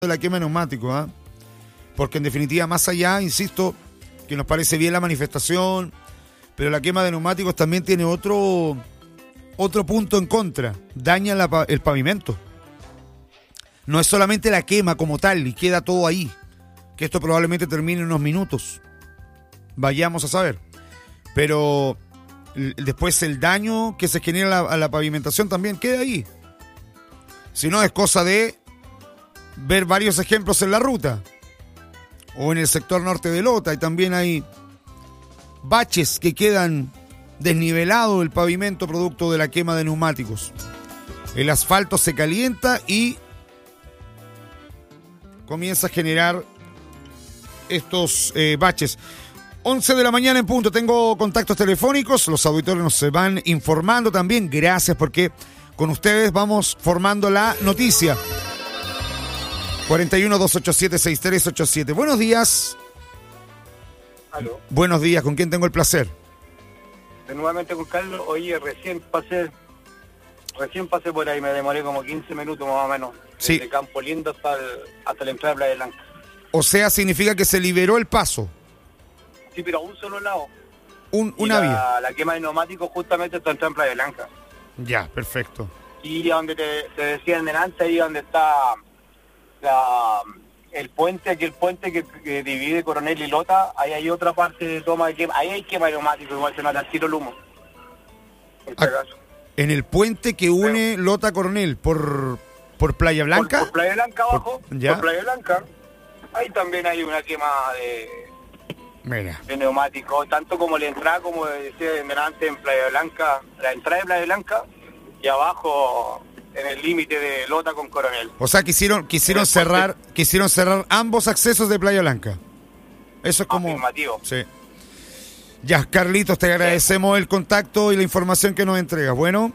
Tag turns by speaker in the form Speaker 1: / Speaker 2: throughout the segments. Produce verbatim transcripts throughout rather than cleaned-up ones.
Speaker 1: de la quema de neumáticos, ¿eh? Porque en definitiva, más allá, insisto, que nos parece bien la manifestación, pero la quema de neumáticos también tiene otro, otro punto en contra, daña la, el pavimento. No es solamente la quema como tal y queda todo ahí, que esto probablemente termine en unos minutos, vayamos a saber, pero después el daño que se genera a la, a la pavimentación también queda ahí. Si no, es cosa de ver varios ejemplos en la ruta o en el sector norte de Lota, y también hay baches que quedan desnivelado el pavimento producto de la quema de neumáticos. El asfalto se calienta y comienza a generar estos eh, baches. once de la mañana en punto, tengo contactos telefónicos, los auditores nos se van informando también, gracias porque con ustedes vamos formando la noticia. cuarenta y uno, doscientos ochenta y siete, sesenta y tres ochenta y siete. Buenos días.
Speaker 2: Aló.
Speaker 1: Buenos días, ¿con quién tengo el placer?
Speaker 2: De nuevamente con Carlos. Oye, recién pasé, recién pasé por ahí, me demoré como quince minutos más o menos.
Speaker 1: Sí.
Speaker 2: Desde Campo Lindo hasta, el, hasta la entrada de Playa Blanca.
Speaker 1: O sea, significa que se liberó el paso.
Speaker 2: Sí, pero a un solo lado.
Speaker 1: Un,
Speaker 2: Y
Speaker 1: una
Speaker 2: la,
Speaker 1: vía.
Speaker 2: La quema de neumáticos justamente está entrada en Playa Blanca.
Speaker 1: Ya, perfecto.
Speaker 2: Y donde te, te decían delante, ahí donde está la, el puente, aquí el puente que, que divide Coronel y Lota, ahí hay otra parte de toma de quema, ahí hay quema de neumáticos, igual se nota al tiro el humo. Por si
Speaker 1: Ah,
Speaker 2: acaso.
Speaker 1: En el puente que une Lota Coronel por, por Playa Blanca.
Speaker 2: Por, por Playa Blanca abajo,
Speaker 1: Por- ¿ya?
Speaker 2: por Playa Blanca, ahí también hay una quema de,
Speaker 1: Mira,
Speaker 2: de neumáticos, tanto como la entrada, como decía delante en Playa Blanca, la entrada de Playa Blanca, y abajo en el límite de Lota con Coronel.
Speaker 1: o sea, quisieron, quisieron cerrar, quisieron cerrar ambos accesos de Playa Blanca. Eso es como...
Speaker 2: Afirmativo.
Speaker 1: Sí. Ya, Carlitos, te agradecemos el contacto y la información que nos entregas. Bueno,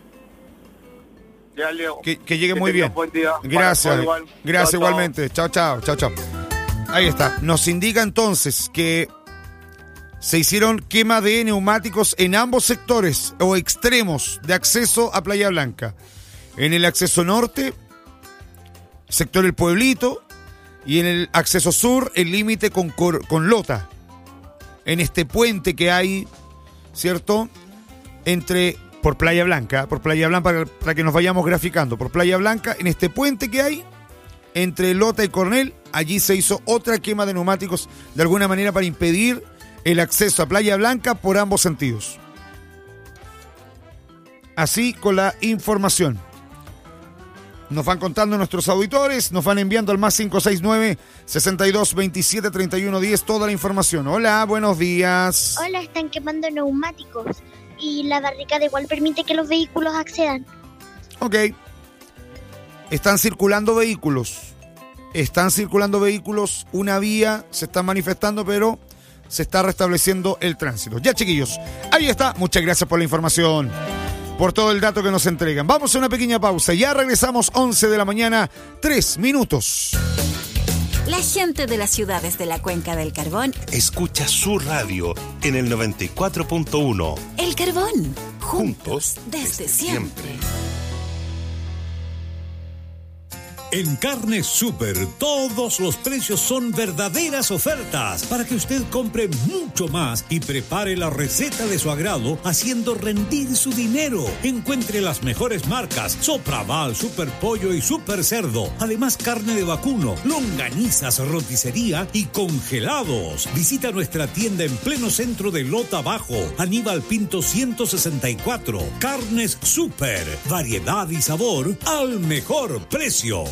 Speaker 2: Ya, Leo.
Speaker 1: que, que llegue
Speaker 2: Que
Speaker 1: muy
Speaker 2: tenga
Speaker 1: bien.
Speaker 2: buen día.
Speaker 1: Gracias,
Speaker 2: Para- igual.
Speaker 1: gracias
Speaker 2: Chao, chao.
Speaker 1: igualmente. Chao, chao, chao, chao. Ahí está. Nos indica entonces que se hicieron quema de neumáticos en ambos sectores o extremos de acceso a Playa Blanca. En el acceso norte, sector El Pueblito, y en el acceso sur, el límite con, Cor- con Lota. En este puente que hay, ¿cierto? Entre, por Playa Blanca, por Playa Blanca, para, para que nos vayamos graficando, por Playa Blanca, en este puente que hay, entre Lota y Coronel, allí se hizo otra quema de neumáticos, de alguna manera para impedir el acceso a Playa Blanca por ambos sentidos. Así con la información. Nos van contando nuestros auditores, nos van enviando al más cinco seis nueve, sesenta y dos, veintisiete, treinta y uno, diez toda la información. Hola, buenos días.
Speaker 3: Hola, están quemando neumáticos y la barricada igual permite que los vehículos accedan.
Speaker 1: Ok. Están circulando vehículos. Están circulando vehículos, una vía se está manifestando, pero se está restableciendo el tránsito. Ya, chiquillos, ahí está. Muchas gracias por la información, por todo el dato que nos entregan. Vamos a una pequeña pausa. Ya regresamos, once de la mañana, tres minutos.
Speaker 4: La gente de las ciudades de la Cuenca del Carbón
Speaker 5: Escucha su radio en el noventa y cuatro punto uno.
Speaker 4: El Carbón,
Speaker 5: Juntos
Speaker 4: juntos desde siempre.
Speaker 6: En Carne Super, todos los precios son verdaderas ofertas para que usted compre mucho más y prepare la receta de su agrado haciendo rendir su dinero. Encuentre las mejores marcas: Sopraval, Super Pollo y Super Cerdo. Además, carne de vacuno, longanizas, roticería y congelados. Visita nuestra tienda en pleno centro de Lota Bajo, Aníbal Pinto ciento sesenta y cuatro. Carnes Super, variedad y sabor al mejor precio.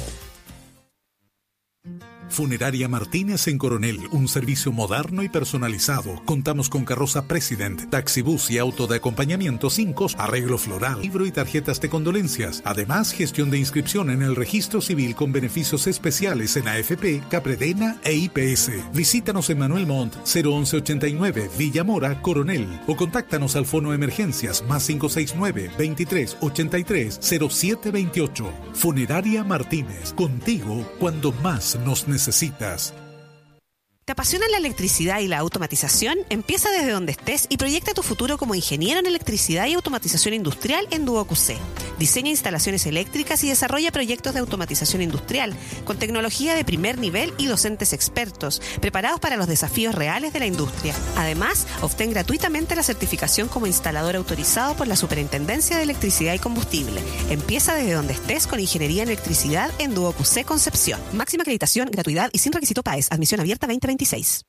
Speaker 7: Funeraria Martínez en Coronel, un servicio moderno y personalizado. Contamos con carroza President, taxibús y auto de acompañamiento sin costo, arreglo floral, libro y tarjetas de condolencias. Además, gestión de inscripción en el registro civil con beneficios especiales en A F P, Capredena e I P S. Visítanos en Manuel Montt, cero once ochenta y nueve, Villa Mora, Coronel. O contáctanos al fono emergencias más cinco seis nueve, veintitrés ochenta y tres, cero siete veintiocho. Funeraria Martínez, contigo cuando más nos necesitas. necesitas.
Speaker 8: ¿Te apasiona la electricidad y la automatización? Empieza desde donde estés y proyecta tu futuro como ingeniero en electricidad y automatización industrial en Duo Q C. Diseña instalaciones eléctricas y desarrolla proyectos de automatización industrial, con tecnología de primer nivel y docentes expertos, preparados para los desafíos reales de la industria. Además, obtén gratuitamente la certificación como instalador autorizado por la Superintendencia de Electricidad y Combustible. Empieza desde donde estés con Ingeniería en Electricidad en Duo Q C Concepción. Máxima acreditación, gratuidad y sin requisito PAES. Admisión abierta veinte veintiséis.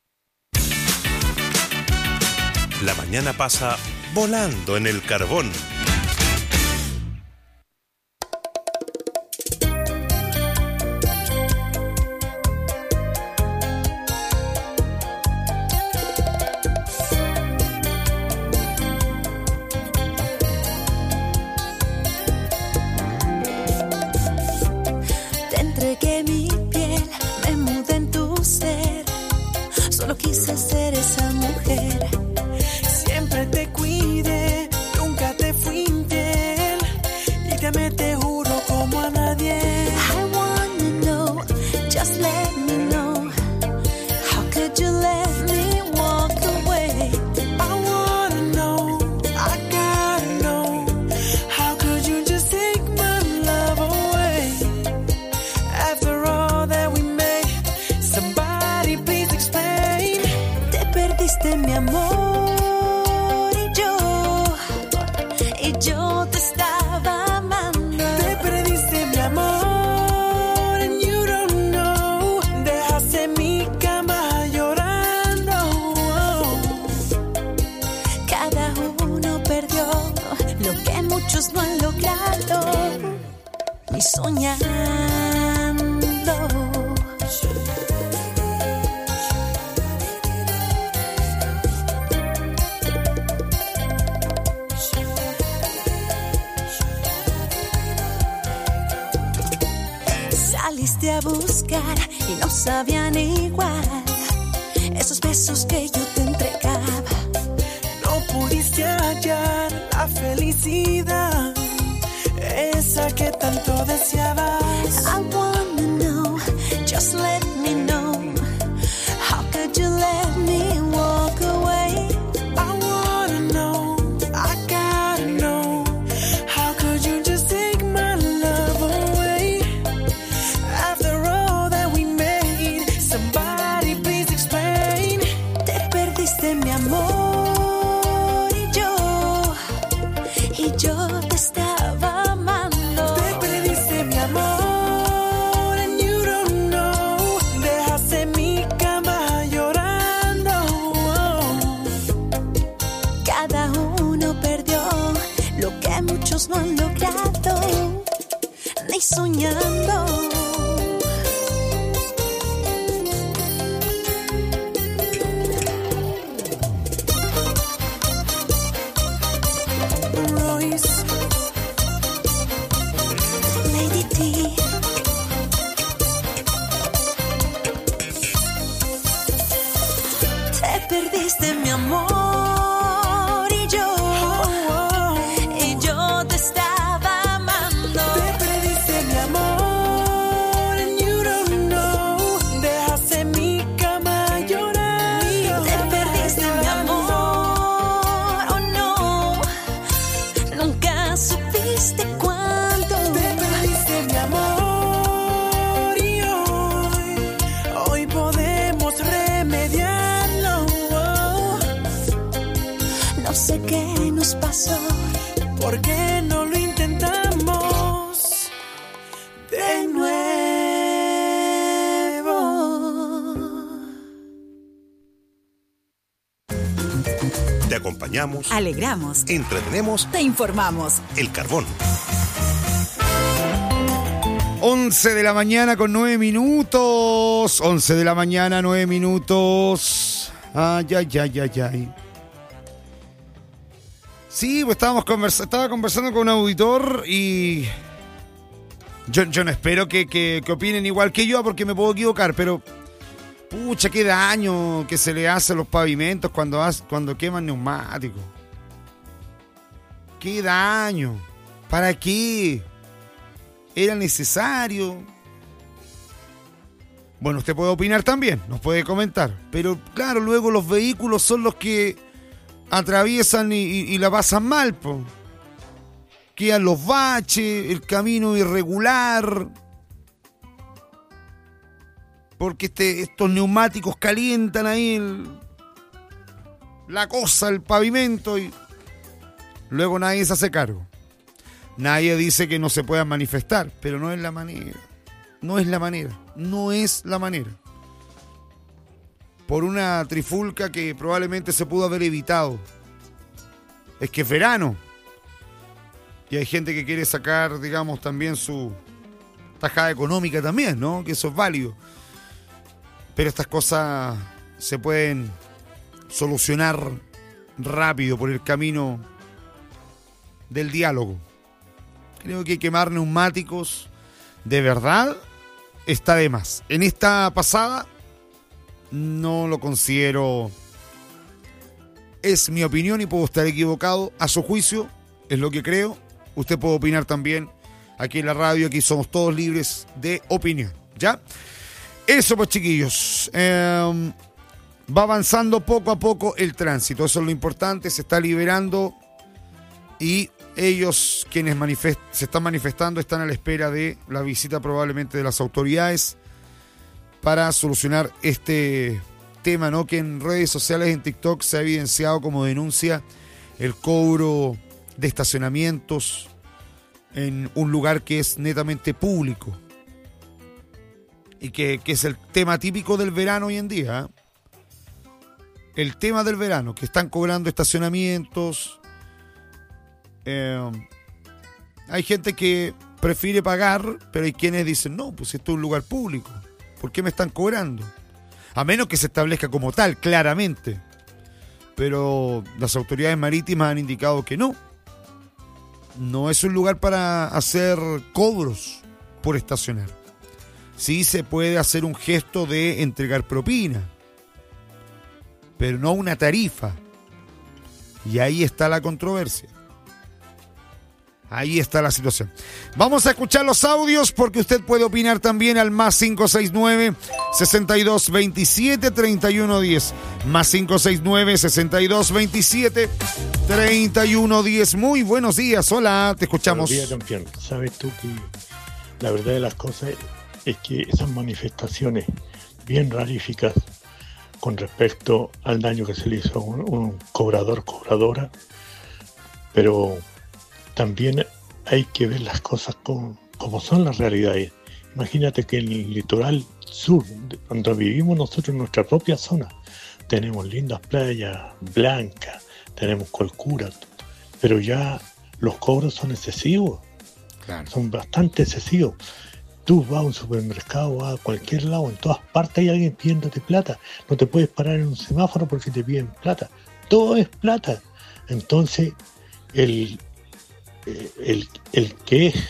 Speaker 5: La mañana pasa volando en el carbón.
Speaker 9: Te entregué mi piel, me mudé en tu ser. Solo quise ser esa mujer. Siempre te cuide, nunca te fui infiel. Y te amé, te juro, como a nadie. I wanna know, just let me know. How could you let me walk away? I wanna know, I gotta know. How could you just take my love away? After all that we made, somebody please explain. Te perdiste mi amor. Yo te estaba amando. Te perdiste mi amor, and you don't know. Dejaste mi cama llorando. Cada uno perdió lo que muchos no han logrado. Y soñando. Saliste a buscar y no sabían igual esos besos que yo te entregaba. No pudiste hallar la felicidad, esa que tanto deseabas. I wanna know, just let me know. How could you let me walk away? I wanna know, I gotta know. How could you just take my love away? After all that we made, somebody please explain. Te perdiste mi amor y yo, y yo te estaba amando. Te perdiste mi amor, and you don't know. Dejaste mi cama llorando. Cada uno perdió lo que muchos no han logrado, ni soñando. Royce, Lady T. Te perdiste mi amor y yo, y yo te estaba amando. Te perdiste mi amor, and you don't know. Dejaste mi cama llorando. Te perdiste mi amor, oh no. Nunca supiste cuánto. Te perdiste mi amor y hoy, hoy podemos remediarlo. No sé qué nos pasó, ¿por qué no lo intentamos de nuevo?
Speaker 5: Te acompañamos,
Speaker 4: Alegramos,
Speaker 5: entretenemos,
Speaker 4: te informamos.
Speaker 5: El Carbón.
Speaker 1: once de la mañana con nueve minutos. once de la mañana, nueve minutos. Ay, ay, ay, ay, ay. Sí, pues estábamos conversa- estaba conversando con un auditor y yo, yo no espero que, que, que opinen igual que yo porque me puedo equivocar, pero pucha, qué daño que se le hace a los pavimentos cuando, hace, cuando queman neumáticos. Qué daño. ¿Para qué? ¿Era necesario? Bueno, usted puede opinar también, nos puede comentar. Pero claro, luego los vehículos son los que atraviesan y, y, y la pasan mal, po. quedan los baches, el camino irregular, porque este, estos neumáticos calientan ahí el, la cosa, el pavimento, y luego nadie se hace cargo. Nadie dice que no se puedan manifestar, pero no es la manera. No es la manera. No es la manera. Por una trifulca que probablemente se pudo haber evitado. Es que es verano. Y hay gente que quiere sacar, digamos, también su tajada económica también, ¿no? Que eso es válido. Pero estas cosas se pueden solucionar rápido por el camino del diálogo. Creo que quemar neumáticos de verdad está de más. En esta pasada no lo considero. Es mi opinión y puedo estar equivocado. A su juicio, es lo que creo. Usted puede opinar también aquí en la radio. Aquí somos todos libres de opinión, ¿ya? Eso pues, chiquillos. Eh, va avanzando poco a poco el tránsito. Eso es lo importante. Se está liberando y ellos, quienes manifest- se están manifestando, están a la espera de la visita probablemente de las autoridades para solucionar este tema, ¿no? Que en redes sociales, en TikTok, se ha evidenciado como denuncia el cobro de estacionamientos en un lugar que es netamente público y que, que es el tema típico del verano hoy en día, ¿eh? El tema del verano, que están cobrando estacionamientos. Eh, hay gente que prefiere pagar, pero hay quienes dicen, no, pues esto es un lugar público, ¿por qué me están cobrando? A menos que se establezca como tal, claramente. Pero las autoridades marítimas han indicado que no. No es un lugar para hacer cobros por estacionar. Sí se puede hacer un gesto de entregar propina, pero no una tarifa. Y ahí está la controversia. Ahí está la situación. Vamos a escuchar los audios porque usted puede opinar también al más cinco seis nueve, sesenta y dos veintisiete, treinta y uno diez. Más cinco seis nueve, sesenta y dos veintisiete, treinta y uno diez. Muy buenos días, hola, te escuchamos.
Speaker 10: Buenos días, campeón. Sabes tú que la verdad de las cosas es que esas manifestaciones bien raríficas con respecto al daño que se le hizo a un, un cobrador, cobradora, pero también hay que ver las cosas como, como son las realidades. Imagínate que en el litoral sur, donde vivimos nosotros en nuestra propia zona, tenemos lindas playas blancas, tenemos colcura, pero ya los cobros son excesivos, claro. Son bastante excesivos. Tú vas a un supermercado, vas a cualquier lado, en todas partes hay alguien pidiéndote plata. No te puedes parar en un semáforo porque te piden plata. Todo es plata. Entonces, el El, el, que es,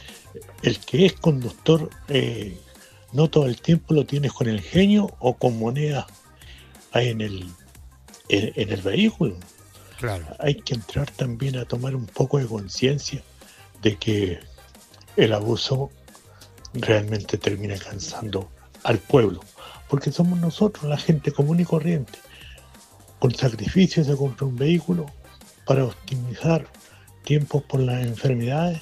Speaker 10: el que es conductor eh, no todo el tiempo lo tienes con el genio o con monedas ahí en el, en, en el vehículo. Claro. Hay que entrar también a tomar un poco de conciencia de que el abuso realmente termina cansando al pueblo, porque somos nosotros, la gente común y corriente. Con sacrificio se compra un vehículo para optimizar tiempos por las enfermedades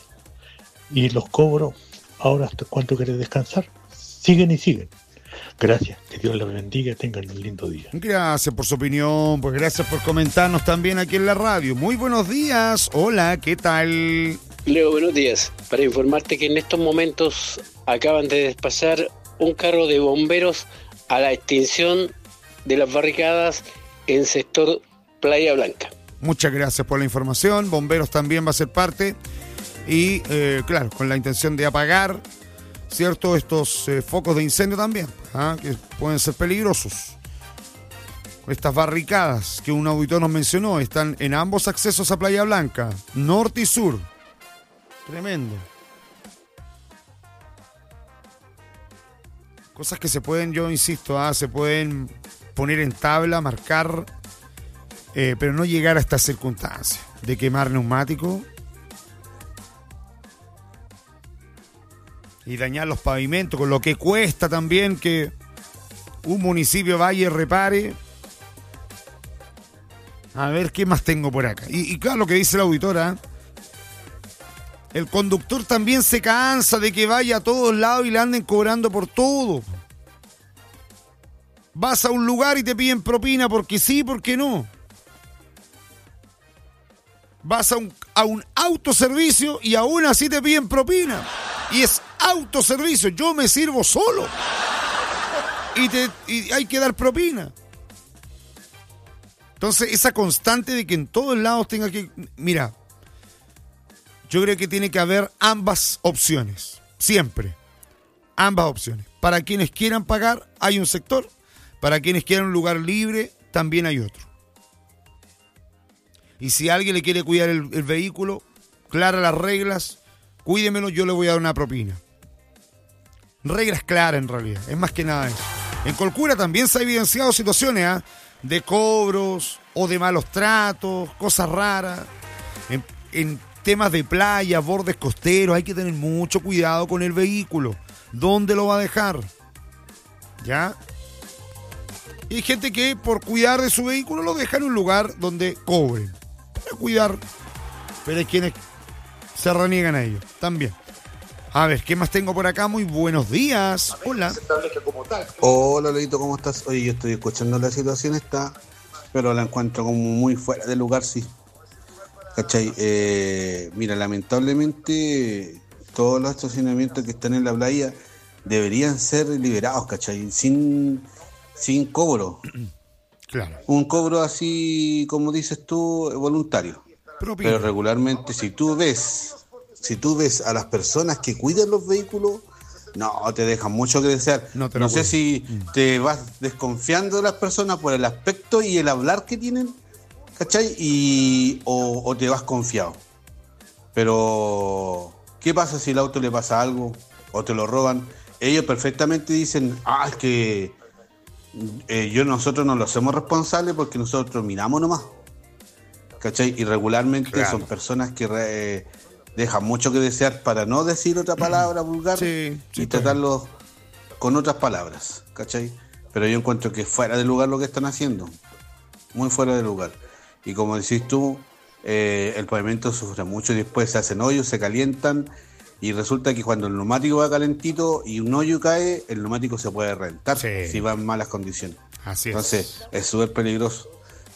Speaker 10: y los cobros. Ahora, ¿hasta cuánto quieres descansar? Siguen y siguen. Gracias, que Dios les bendiga y tengan un lindo día.
Speaker 1: Gracias por su opinión, pues gracias por comentarnos también aquí en la radio. Muy buenos días, hola, ¿qué tal?
Speaker 11: Leo, buenos días. Para informarte que en estos momentos acaban de despachar un carro de bomberos a la extinción de las barricadas en sector Playa Blanca.
Speaker 1: Muchas gracias por la información. Bomberos también va a ser parte y, eh, claro, con la intención de apagar, ¿cierto?, estos eh, focos de incendio también, ¿ah? Que pueden ser peligrosos. Estas barricadas que un auditor nos mencionó están en ambos accesos a Playa Blanca, norte y sur. Tremendo. Cosas que se pueden, yo insisto, ¿ah? se pueden poner en tabla, marcar, eh, pero no llegar a estas circunstancias de quemar neumáticos y dañar los pavimentos, con lo que cuesta también que un municipio vaya y repare. A ver qué más tengo por acá. Y, y claro, lo que dice la auditora, El conductor también se cansa de que vaya a todos lados y le anden cobrando por todo. Vas a un lugar y te piden propina porque sí, porque no. Vas a un, a un autoservicio y aún así te piden propina. Y es autoservicio, yo me sirvo solo. Y, te, y hay que dar propina. Entonces, esa constante de que en todos lados tenga que... Mira, yo creo que tiene que haber ambas opciones. Siempre. Ambas opciones. Para quienes quieran pagar, hay un sector. Para quienes quieran un lugar libre, también hay otro. Y si alguien le quiere cuidar el, el vehículo, clara las reglas, cuídemelo, yo le voy a dar una propina. Reglas claras en realidad, es más que nada eso. En Colcura también se ha evidenciado situaciones ¿eh? de cobros o de malos tratos, cosas raras. En, en temas de playa, bordes costeros, hay que tener mucho cuidado con el vehículo. ¿Dónde lo va a dejar? ¿Ya? Y hay gente que por cuidar de su vehículo lo deja en un lugar donde cobren. Para cuidar. Pero hay quienes se reniegan a ello también. A ver, ¿qué más tengo por acá? Muy buenos días. Hola.
Speaker 12: Hola, Lolito, ¿cómo estás? Oye, yo estoy escuchando la situación esta, pero la encuentro como muy fuera de lugar, sí. ¿Cachai? Eh, mira, lamentablemente todos los estacionamientos que están en la playa deberían ser liberados, ¿cachai? Sin, sin cobro.
Speaker 1: Claro.
Speaker 12: Un cobro así, como dices tú, voluntario.
Speaker 1: Propina.
Speaker 12: Pero regularmente, si tú ves, si tú ves a las personas que cuidan los vehículos, no, te dejan mucho que desear. No, no sé si mm. te vas desconfiando de las personas por el aspecto y el hablar que tienen, ¿cachai? Y, o, o te vas confiado. Pero, ¿qué pasa si el auto le pasa algo o te lo roban? Ellos perfectamente dicen, ah, es que eh, yo nosotros no lo hacemos responsables porque nosotros miramos nomás. ¿Cachai? Y regularmente claro. son personas que eh, dejan mucho que desear, para no decir otra palabra vulgar sí, sí, y tratarlos con otras palabras, ¿cachai? Pero yo encuentro que fuera de lugar lo que están haciendo, muy fuera de lugar. Y como decís tú, eh, el pavimento sufre mucho y después se hacen hoyos, se calientan y resulta que cuando el neumático va calentito y un hoyo cae, el neumático se puede reventar sí. si va en malas condiciones.
Speaker 1: Así
Speaker 12: Entonces
Speaker 1: es.
Speaker 12: es súper peligroso.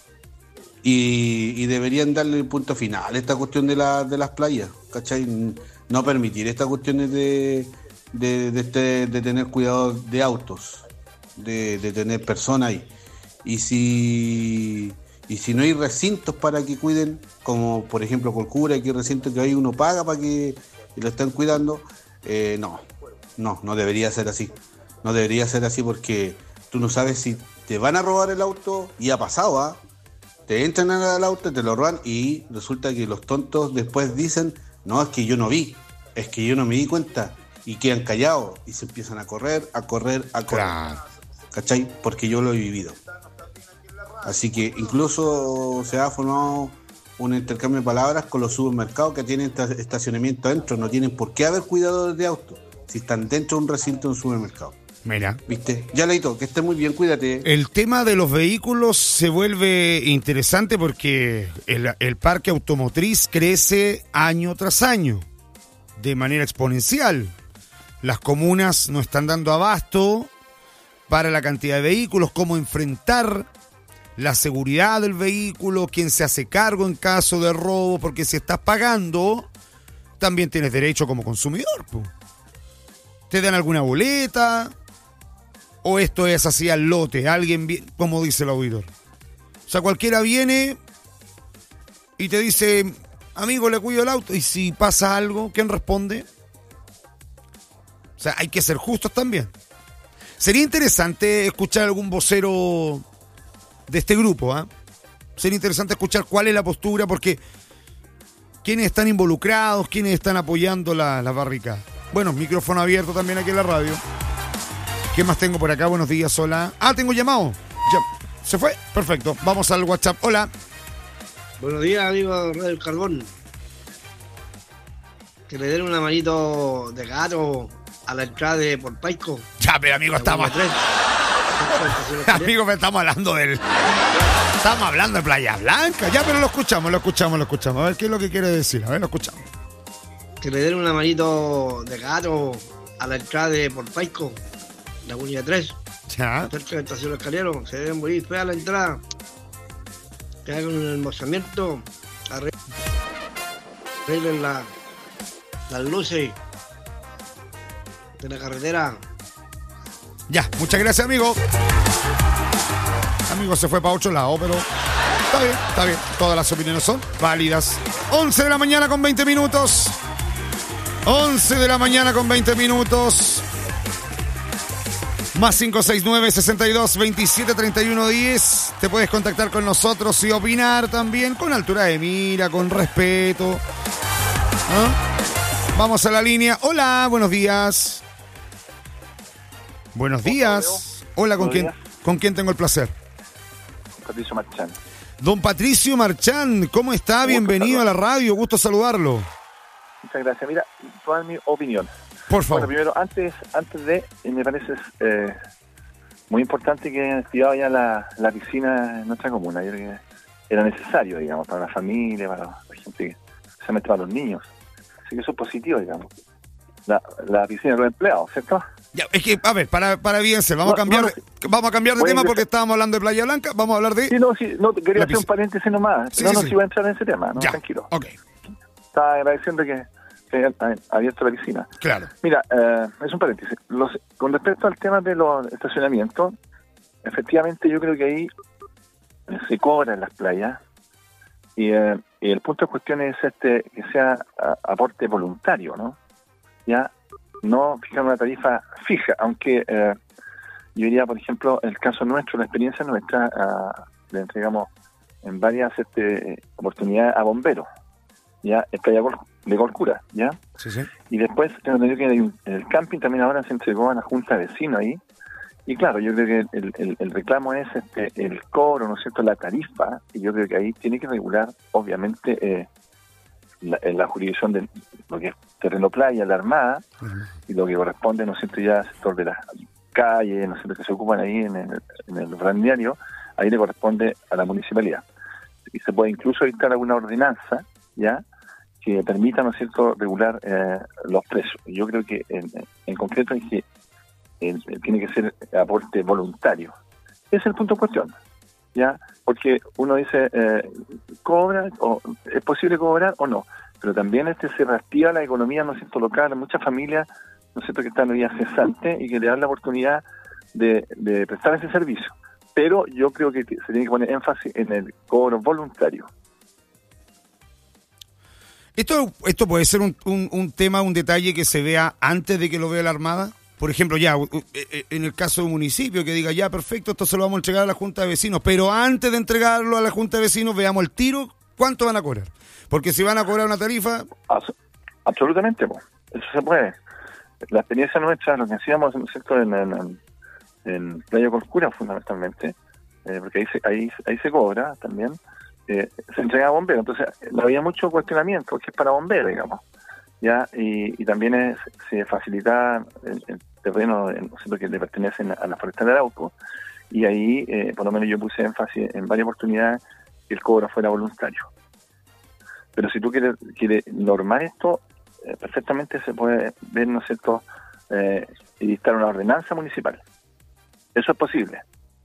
Speaker 12: Y, y deberían darle el punto final a esta cuestión de, la, de las playas, ¿cachai? No permitir estas cuestiones de, de, de, de, de tener cuidado de autos, de, de tener personas ahí. Y si, y si no hay recintos para que cuiden, como por ejemplo Colcura, que hay recintos que ahí uno paga para que lo estén cuidando, eh, no, no, no debería ser así. No debería ser así porque tú no sabes si te van a robar el auto, y ha pasado, ¿ah? ¿eh? Te entran al auto, te lo roban y resulta que los tontos después dicen, no, es que yo no vi, es que yo no me di cuenta, y quedan callados y se empiezan a correr, a correr, a correr. Claro. ¿Cachai? Porque yo lo he vivido. Así que incluso se ha formado un intercambio de palabras con los supermercados que tienen estacionamiento adentro, no tienen por qué haber cuidadores de autos si están dentro de un recinto de un supermercado.
Speaker 1: Mira.
Speaker 12: ¿Viste? Ya leíto, que esté muy bien, cuídate.
Speaker 1: El tema de los vehículos se vuelve interesante porque el, el parque automotriz crece año tras año, de manera exponencial. Las comunas no están dando abasto para la cantidad de vehículos, cómo enfrentar la seguridad del vehículo, quién se hace cargo en caso de robo, porque si estás pagando, también tienes derecho como consumidor, po. ¿Te dan alguna boleta? ¿O esto es así al lote? Alguien, como dice el auditor. O sea, cualquiera viene y te dice, amigo, le cuido el auto. Y si pasa algo, ¿quién responde? O sea, hay que ser justos también. Sería interesante escuchar algún vocero de este grupo, ¿ah? ¿eh? Sería interesante escuchar cuál es la postura, porque quiénes están involucrados, quiénes están apoyando la, la barricada. Bueno, micrófono abierto también aquí en la radio. ¿Qué más tengo por acá? Buenos días, hola. Ah, tengo llamado. Ya. ¿Se fue? Perfecto. Vamos al WhatsApp. Hola.
Speaker 13: Buenos días, amigo del Carbón. Que le den una manito de gato a la entrada de por Paico.
Speaker 1: Ya, pero amigo, estamos... amigo, me estamos hablando del... Estamos hablando de Playa Blanca. Ya, pero lo escuchamos, lo escuchamos, lo escuchamos. A ver qué es lo que quiere decir. A ver, lo escuchamos.
Speaker 13: que le den una manito de gato a la entrada de por Paico, la Avenida tres.
Speaker 1: Ya.
Speaker 13: Cerca de la estación Escalero, se debe morir fea la entrada. Que hagan un almorzamiento, arreglen la, las luces de la carretera.
Speaker 1: Ya, muchas gracias, amigo. Amigo se fue para otro lado, pero está bien, está bien. Todas las opiniones son válidas. once de la mañana con veinte minutos. once de la mañana con veinte minutos. Más cinco seis nueve, sesenta y dos, veintisiete, treinta y uno, diez. Te puedes contactar con nosotros y opinar también con altura de mira, con respeto. ¿Ah? Vamos a la línea. Hola, buenos días. Buenos días. Hola, ¿con quién, ¿con quién tengo el placer?
Speaker 14: Patricio Marchán.
Speaker 1: Don Patricio Marchán, ¿cómo está? Bienvenido a la radio, gusto saludarlo.
Speaker 14: Muchas gracias. Mira, toda mi opinión.
Speaker 1: Por favor.
Speaker 14: Bueno, primero, antes antes de, me parece eh, muy importante que hayan activado ya la, la piscina en nuestra comuna. Yo creo que era necesario, digamos, para la familia, para la gente, especialmente para los niños. Así que eso es positivo, digamos. La, la piscina de los empleados, ¿cierto?
Speaker 1: Ya, es que, a ver, para, para bien ser, vamos, no, a cambiar, no, vamos a cambiar de tema porque estábamos hablando de Playa Blanca, vamos a hablar de...
Speaker 14: Sí, no, sí, no, quería hacer un paréntesis nomás. Sí, no, sí, no, sí. si iba a entrar en ese tema, ¿no?
Speaker 1: Ya.
Speaker 14: Tranquilo.
Speaker 1: Ok.
Speaker 14: Estaba agradeciendo que se haya abierto la piscina.
Speaker 1: Claro.
Speaker 14: Mira, eh, es un paréntesis. Los, con respecto al tema de los estacionamientos, efectivamente yo creo que ahí se cobra en las playas y, eh, y el punto de cuestión es este que sea a, aporte voluntario, ¿no? Ya no fijar una tarifa fija, aunque eh, yo diría, por ejemplo, el caso nuestro, la experiencia nuestra, uh, le entregamos en varias este, oportunidades a bomberos, ya en Playa de Colcura, ya.
Speaker 1: Sí, sí.
Speaker 14: Y después tengo entendido que hay un, el camping también ahora se entregó a la Junta de Vecinos ahí. Y claro, yo creo que el, el, el reclamo es este, el cobro, ¿no es cierto?, la tarifa, y yo creo que ahí tiene que regular, obviamente, eh, la, la jurisdicción de lo que es terreno playa, la Armada, uh-huh. y lo que corresponde, ¿no es cierto?, ya al sector de las calles, ¿no es cierto?, que se ocupan ahí en el, en el balneario, ahí le corresponde a la municipalidad. Y se puede incluso dictar alguna ordenanza, ¿ya?, que permita, ¿no es cierto?, regular eh, los precios. Yo creo que en, en concreto es que eh, tiene que ser aporte voluntario. Ese es el punto en cuestión, ¿ya? Porque uno dice, eh, ¿cobra? O, ¿es posible cobrar o no? Pero también este se reactiva la economía, ¿no es cierto?, local, muchas familias, ¿no es cierto?, que están en vía cesante y que le dan la oportunidad de, de prestar ese servicio. Pero yo creo que se tiene que poner énfasis en el cobro voluntario.
Speaker 1: Esto, esto puede ser un, un, un tema, un detalle que se vea antes de que lo vea la Armada. Por ejemplo, ya, en el caso de un municipio que diga, ya, perfecto, esto se lo vamos a entregar a la Junta de Vecinos, pero antes de entregarlo a la Junta de Vecinos, veamos el tiro, ¿cuánto van a cobrar? Porque si van a cobrar una tarifa...
Speaker 14: Absolutamente, pues. Eso se puede. La experiencia nuestra, lo que hacíamos, ¿no es cierto?, en, en, en Playa Colcura, fundamentalmente, eh, porque ahí se, ahí, ahí se cobra también, eh, se entrega a bomberos, entonces no había mucho cuestionamiento, que es para bomberos, digamos, ya, y, y también es, se facilita el, el terreno, ¿no es cierto?, que le pertenecen a la Forestal de Arauco, y ahí, eh, por lo menos yo puse énfasis en varias oportunidades que el cobro fuera voluntario. Pero si tú quieres, quieres normar esto, eh, perfectamente se puede ver, ¿no es cierto?, eh, y dictar una ordenanza municipal. Eso es posible.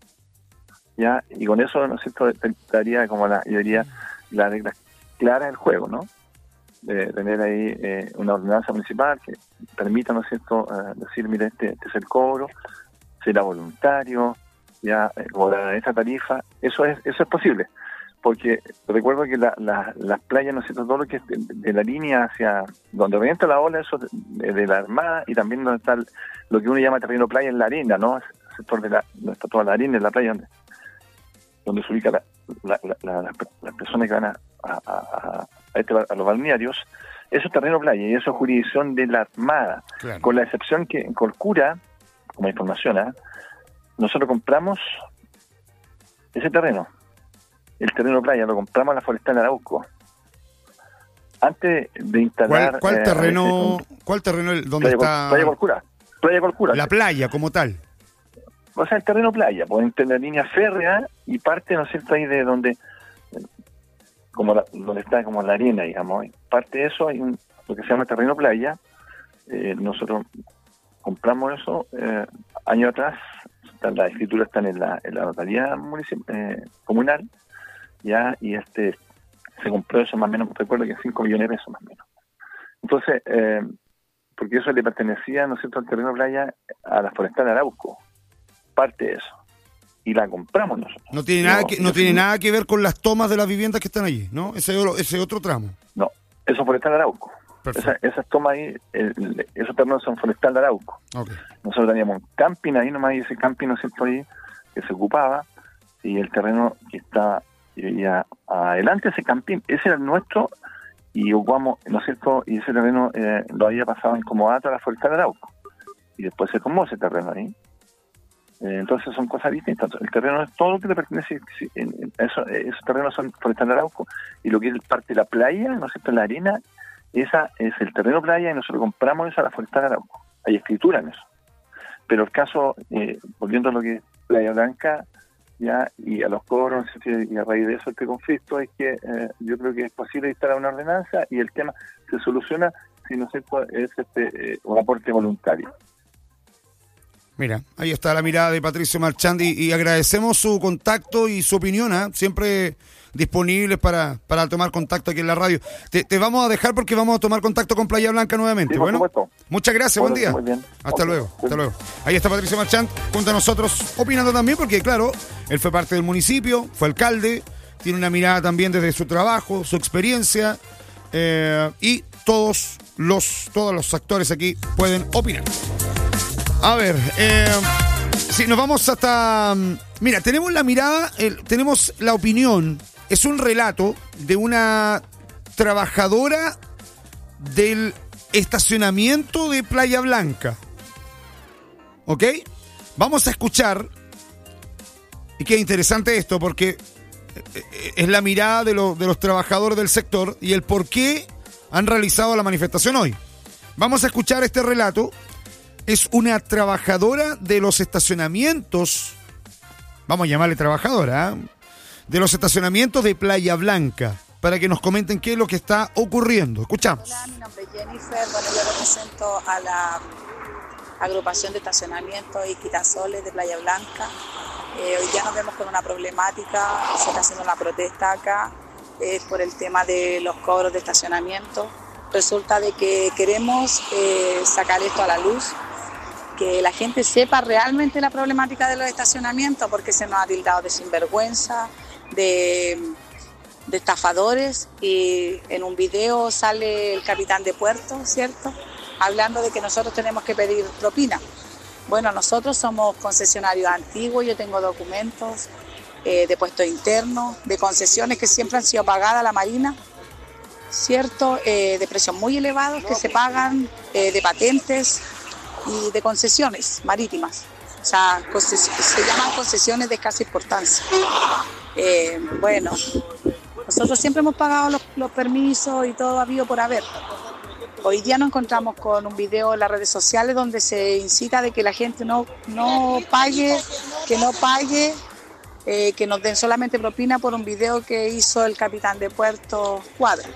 Speaker 14: Ya, y con eso, ¿no es cierto?, daría como la, yo diría, la regla clara del juego, ¿no? De tener ahí eh, una ordenanza municipal que permita, ¿no es cierto?, eh, decir, mire, este, este es el cobro, será voluntario, ya, eh, cobrar esa tarifa, eso es, eso es posible. Porque recuerdo que la, la, las playas, ¿no es cierto?, todo lo que es de, de la línea hacia donde revienta la ola, eso de, de la Armada, y también donde está el, lo que uno llama terreno playa en la arena, ¿no? El sector de la, donde está toda la arena en la playa, donde, donde se ubica la, la, la, la, la, las personas que van a, a, a, a, este, a los balnearios. Eso es terreno playa y eso es jurisdicción de la Armada. Claro. Con la excepción que en Colcura, como información, ¿eh?, nosotros compramos ese terreno. El terreno playa lo compramos a la Forestal de Arauco. Antes de instalar...
Speaker 1: ¿Cuál, cuál
Speaker 14: eh,
Speaker 1: terreno?
Speaker 14: ese,
Speaker 1: ¿Cuál terreno donde
Speaker 14: playa,
Speaker 1: está?
Speaker 14: Playa Colcura. Playa Colcura.
Speaker 1: La playa como tal.
Speaker 14: O sea, el terreno playa, pueden tener línea férrea y parte, ¿no es cierto?, ahí de donde como la, donde está como la arena, digamos. Parte de eso hay un, lo que se llama terreno playa. Eh, nosotros compramos eso eh, años atrás, las escrituras están en la, en la notaría municip- eh, comunal, ya, y este se compró eso más o menos, recuerdo que cinco millones de pesos más o menos. Entonces, eh, porque eso le pertenecía, ¿no es cierto?, al terreno playa a la forestal de Arauco, parte de eso, y la compramos nosotros.
Speaker 1: No tiene nada que, no tiene nada que ver con las tomas de las viviendas que están allí, ¿no? Ese, ese otro tramo.
Speaker 14: No, eso es forestal de Arauco. Esa, esas tomas ahí, el, el, esos terrenos son forestal de Arauco.
Speaker 1: Okay.
Speaker 14: Nosotros teníamos un camping ahí nomás, y ese camping, ¿no es cierto?, ahí, que se ocupaba, y el terreno que estaba ya adelante, ese camping, ese era el nuestro, y ocupamos, ¿no es cierto?, y ese terreno eh, lo había pasado en comodato a la forestal de Arauco, y después se tomó ese terreno ahí. Eh, entonces son cosas distintas. El terreno es todo lo que le pertenece, en, en, eso, esos terrenos son forestal de Arauco, y lo que es parte de la playa, ¿no es cierto?, la arena, esa es el terreno playa, y nosotros compramos eso a la forestal de Arauco. Hay escritura en eso. Pero el caso, eh, volviendo a lo que es Playa Blanca, ya, y a los cobros, y a raíz de eso este conflicto, es que eh, yo creo que es posible instalar una ordenanza, y el tema se soluciona si no sé, es este eh, un aporte voluntario.
Speaker 1: Mira, ahí está la mirada de Patricio Marchandi, y agradecemos su contacto y su opinión, ¿eh? Siempre disponibles para, para tomar contacto aquí en la radio. Te, te vamos a dejar porque vamos a tomar contacto con Playa Blanca nuevamente.
Speaker 14: Sí,
Speaker 1: bueno,
Speaker 14: supuesto.
Speaker 1: Muchas gracias,
Speaker 14: Bueno,
Speaker 1: buen día.
Speaker 14: muy bien.
Speaker 1: Hasta
Speaker 14: Ok,
Speaker 1: luego,
Speaker 14: sí.
Speaker 1: hasta luego. Ahí está Patricio Marchand junto a nosotros opinando también, porque claro, él fue parte del municipio, fue alcalde, tiene una mirada también desde su trabajo, su experiencia, eh, y todos los, todos los actores aquí pueden opinar. A ver, eh, si nos vamos hasta... Mira, tenemos la mirada, el, tenemos la opinión. Es un relato de una trabajadora del estacionamiento de Playa Blanca. ¿Ok? Vamos a escuchar. Y qué interesante esto, porque es la mirada de, lo, de los trabajadores del sector y el por qué han realizado la manifestación hoy. Vamos a escuchar este relato. Es una trabajadora de los estacionamientos, vamos a llamarle trabajadora, ¿eh? de los estacionamientos de Playa Blanca, para que nos comenten qué es lo que está ocurriendo. Escuchamos.
Speaker 15: Hola, mi nombre es Jennifer. Bueno, yo represento a la agrupación de estacionamientos y quitasoles de Playa Blanca. Eh, hoy día nos vemos con una problemática, se está haciendo una protesta acá, es eh, por el tema de los cobros de estacionamiento. Resulta de que queremos eh, sacar esto a la luz, que la gente sepa realmente la problemática de los estacionamientos, porque se nos ha tildado de sinvergüenza, de, de estafadores, y en un video sale el capitán de puerto, ¿cierto?, hablando de que nosotros tenemos que pedir propina. Bueno, nosotros somos concesionarios antiguos, yo tengo documentos eh, de puestos internos, de concesiones que siempre han sido pagadas a la Marina, ¿cierto?, eh, de precios muy elevados que se pagan, eh, de patentes y de concesiones marítimas. O sea, se llaman concesiones de escasa importancia. Eh, bueno, nosotros siempre hemos pagado los, los permisos y todo habido por haber. Hoy día nos encontramos con un video en las redes sociales donde se incita de que la gente no, no pague, que no pague, eh, que nos den solamente propina por un video que hizo el capitán de puerto Cuadra.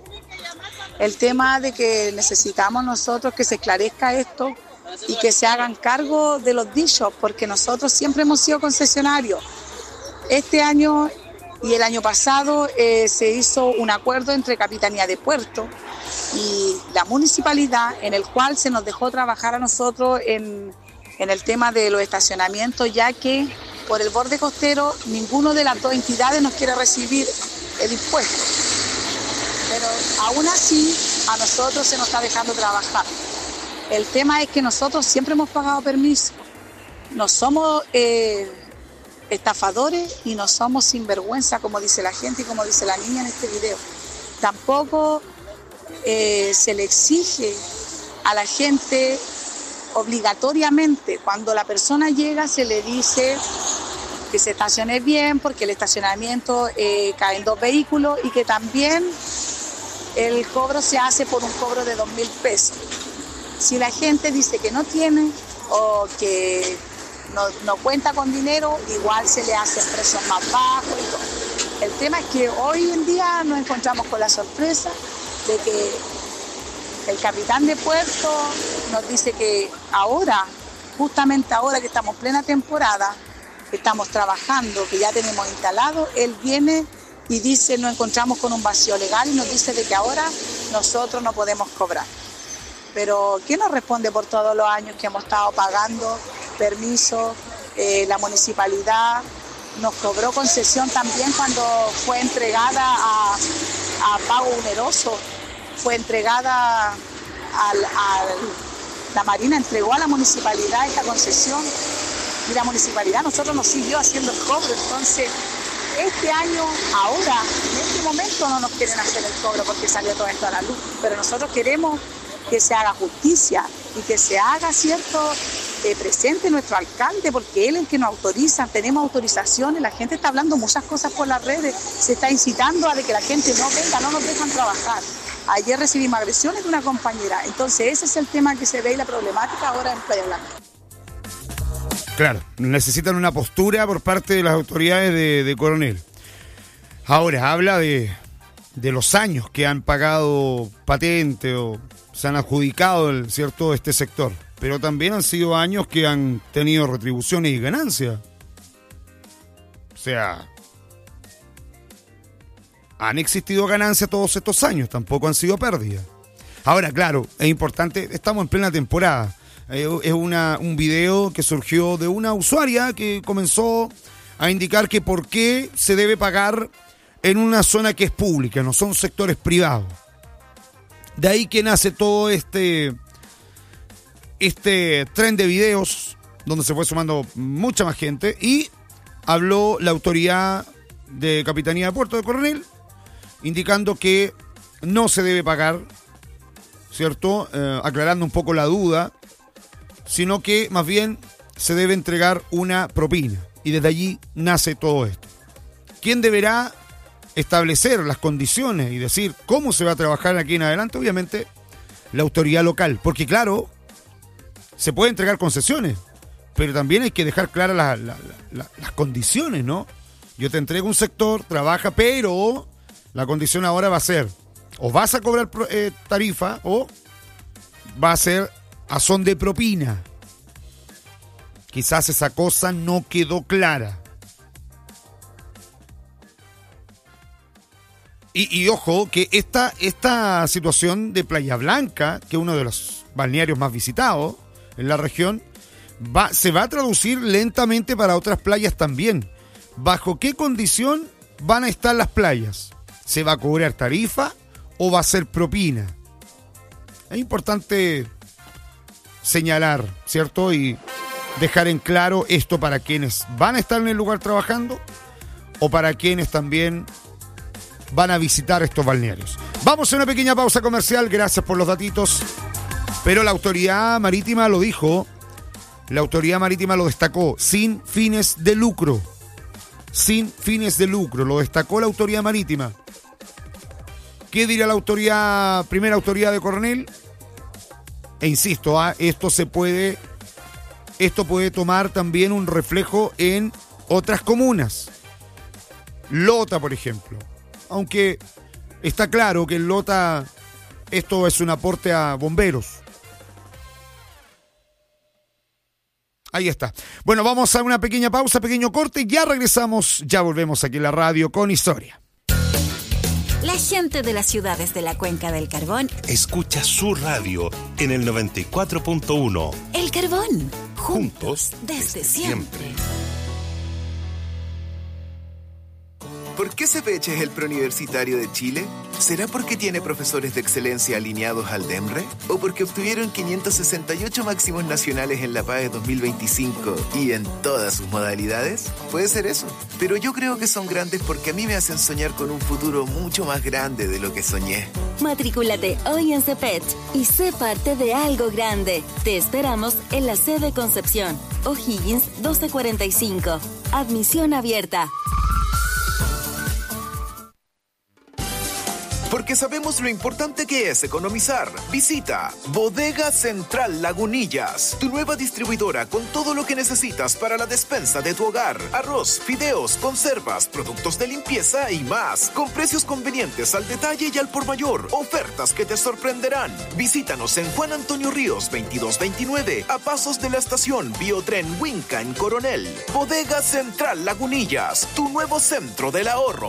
Speaker 15: El tema de que necesitamos nosotros que se esclarezca esto y que se hagan cargo de los dichos, porque nosotros siempre hemos sido concesionarios. Este año y el año pasado eh, se hizo un acuerdo entre Capitanía de Puerto y la municipalidad, en el cual se nos dejó trabajar a nosotros en, en el tema de los estacionamientos, ya que por el borde costero ninguno de las dos entidades nos quiere recibir el impuesto. Pero aún así a nosotros se nos está dejando trabajar. El tema es que nosotros siempre hemos pagado permiso, no somos eh, estafadores y no somos sinvergüenza, como dice la gente y como dice la niña en este video. Tampoco eh, se le exige a la gente obligatoriamente. Cuando la persona llega se le dice que se estacione bien, porque el estacionamiento eh, cae en dos vehículos, y que también el cobro se hace por un cobro de dos mil pesos. Si la gente dice que no tiene o que no, no cuenta con dinero, igual se le hacen precios más bajos y todo. El tema es que hoy en día nos encontramos con la sorpresa de que El capitán de puerto nos dice que ahora, justamente ahora que estamos en plena temporada, que estamos trabajando, que ya tenemos instalado, él viene y dice, nos encontramos con un vacío legal y nos dice de que ahora nosotros no podemos cobrar. Pero ¿quién nos responde por todos los años que hemos estado pagando permisos? Eh, la municipalidad nos cobró concesión también cuando fue entregada a, a pago oneroso, fue entregada al, al, la Marina entregó a la municipalidad esta concesión y la municipalidad nosotros nos siguió haciendo el cobro. Entonces este año, ahora, en este momento no nos quieren hacer el cobro porque salió todo esto a la luz, pero nosotros queremos que se haga justicia y que se haga, ¿cierto?, eh, presente nuestro alcalde, porque él es el que nos autoriza, tenemos autorizaciones, la gente está hablando muchas cosas por las redes, se está incitando a de que la gente no venga, no nos dejan trabajar. Ayer recibimos agresiones de una compañera, entonces ese es el tema que se ve y la problemática ahora en Playa Blanca.
Speaker 1: Claro, necesitan una postura por parte de las autoridades de, de Coronel. Ahora, habla de, de los años que han pagado patente o se han adjudicado el, cierto este sector, pero también han sido años que han tenido retribuciones y ganancias. O sea, han existido ganancias todos estos años, tampoco han sido pérdidas. Ahora, claro, es importante, estamos en plena temporada. Eh, es una, un video que surgió de una usuaria que comenzó a indicar que por qué se debe pagar en una zona que es pública, no son sectores privados. De ahí que nace todo este, este tren de videos donde se fue sumando mucha más gente y habló la autoridad de Capitanía de Puerto de Coronel indicando que no se debe pagar, ¿cierto? Eh, aclarando un poco la duda, sino que más bien se debe entregar una propina y desde allí nace todo esto. ¿Quién deberá establecer las condiciones y decir cómo se va a trabajar aquí en adelante? Obviamente la autoridad local, porque claro, se puede entregar concesiones, pero también hay que dejar claras la, la, la, las condiciones, ¿no? Yo te entrego un sector, trabaja, pero la condición ahora va a ser o vas a cobrar eh, tarifa o va a ser a son de propina. Quizás esa cosa no quedó clara. Y, y ojo, que esta, esta situación de Playa Blanca, que es uno de los balnearios más visitados en la región, va, se va a traducir lentamente para otras playas también. ¿Bajo qué condición van a estar las playas? ¿Se va a cobrar tarifa o va a ser propina? Es importante señalar, ¿cierto? Y dejar en claro esto para quienes van a estar en el lugar trabajando o para quienes también van a visitar estos balnearios. Vamos a una pequeña pausa comercial, gracias por los datitos. Pero la autoridad marítima lo dijo, la autoridad marítima lo destacó, sin fines de lucro. Sin fines de lucro, lo destacó la autoridad marítima. ¿Qué dirá la autoridad, primera autoridad de Coronel? E insisto, ¿ah? esto se puede, esto puede tomar también un reflejo en otras comunas. Lota, por ejemplo. Aunque está claro que en Lota esto es un aporte a bomberos. Ahí está. Bueno, vamos a una pequeña pausa, pequeño corte. Ya regresamos, ya volvemos aquí en la radio con historia.
Speaker 4: La gente de las ciudades de la Cuenca del Carbón
Speaker 5: escucha su radio en el noventa y cuatro punto uno.
Speaker 4: El Carbón, juntos,
Speaker 5: Juntos
Speaker 4: desde,
Speaker 5: desde
Speaker 4: siempre.
Speaker 5: siempre.
Speaker 16: ¿Por qué C P H es el preuniversitario de Chile? ¿Será porque tiene profesores de excelencia alineados al DEMRE? ¿O porque obtuvieron quinientos sesenta y ocho máximos nacionales en la PAE dos mil veinticinco y en todas sus modalidades? Puede ser eso. Pero yo creo que son grandes porque a mí me hacen soñar con un futuro mucho más grande de lo que soñé.
Speaker 17: Matrículate hoy en C P H y sé parte de algo grande. Te esperamos en la sede Concepción, O'Higgins doce cuarenta y cinco. Admisión abierta.
Speaker 16: ¿Por porque sabemos lo importante que es economizar. Visita Bodega Central Lagunillas, tu nueva distribuidora con todo lo que necesitas para la despensa de tu hogar. Arroz, fideos, conservas, productos de limpieza y más. Con precios convenientes al detalle y al por mayor. Ofertas que te sorprenderán. Visítanos en Juan Antonio Ríos veintidós veintinueve, a pasos de la estación Biotren Huinca en Coronel. Bodega Central Lagunillas, tu nuevo centro del ahorro.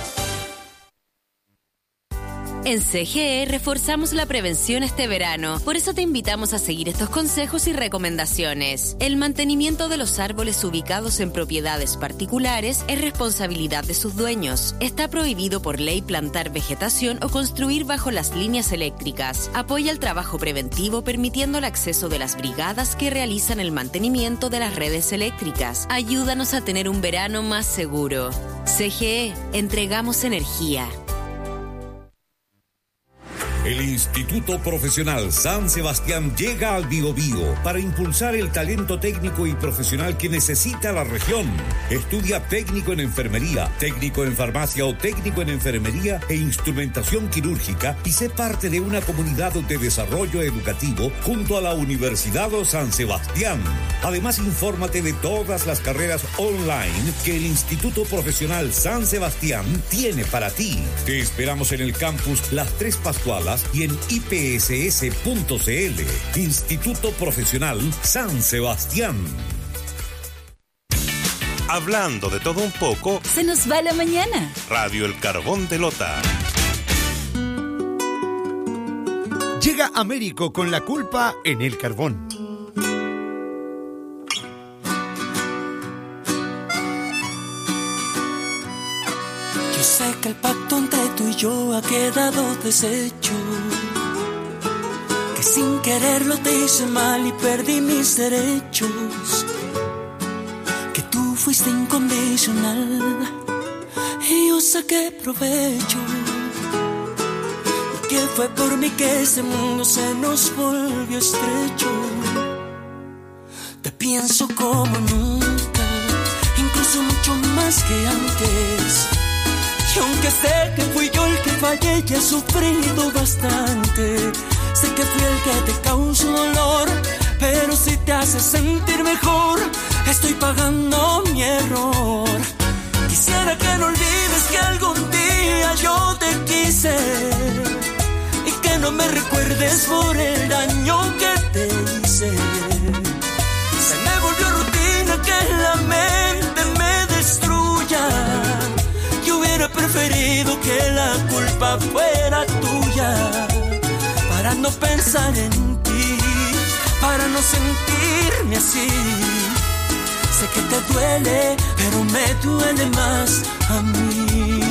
Speaker 18: En C G E reforzamos la prevención este verano. Por eso te invitamos a seguir estos consejos y recomendaciones. El mantenimiento de los árboles ubicados en propiedades particulares es responsabilidad de sus dueños. Está prohibido por ley plantar vegetación o construir bajo las líneas eléctricas. Apoya el trabajo preventivo permitiendo el acceso de las brigadas que realizan el mantenimiento de las redes eléctricas. Ayúdanos a tener un verano más seguro. C G E, entregamos energía.
Speaker 6: El Instituto Profesional San Sebastián llega al Biobío para impulsar el talento técnico y profesional que necesita la región. Estudia técnico en enfermería, técnico en farmacia o técnico en enfermería e instrumentación quirúrgica y sé parte de una comunidad de desarrollo educativo junto a la Universidad San Sebastián. Además, infórmate de todas las carreras online que el Instituto Profesional San Sebastián tiene para ti. Te esperamos en el campus Las Tres Pascualas y en I P S S punto C L. Instituto Profesional San Sebastián.
Speaker 5: Hablando de todo un poco,
Speaker 4: se nos va la mañana.
Speaker 5: Radio El Carbón de Lota.
Speaker 1: Llega Américo con La Culpa en El Carbón.
Speaker 9: Yo sé que el pacto entre tú y yo ha quedado deshecho, que sin quererlo te hice mal y perdí mis derechos, que tú fuiste incondicional y yo saqué provecho, y que fue por mí que ese mundo se nos volvió estrecho. Te pienso como nunca, incluso mucho más que antes. Y aunque sé que fui yo el que fallé y he sufrido bastante, sé que fui el que te causó dolor, pero si te hace sentir mejor, estoy pagando mi error. Quisiera que no olvides que algún día yo te quise y que no me recuerdes por el daño que te hice. Se me volvió rutina que la mente me destruya. Hubiera preferido que la culpa fuera tuya, para no pensar en ti, para no sentirme así. Sé que te duele, pero me duele más a mí.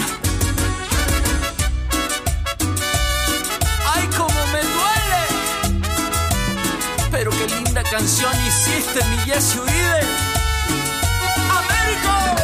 Speaker 9: ¡Ay, cómo me duele! Pero qué linda canción hiciste, mi Jesse Uribe. ¡Américo!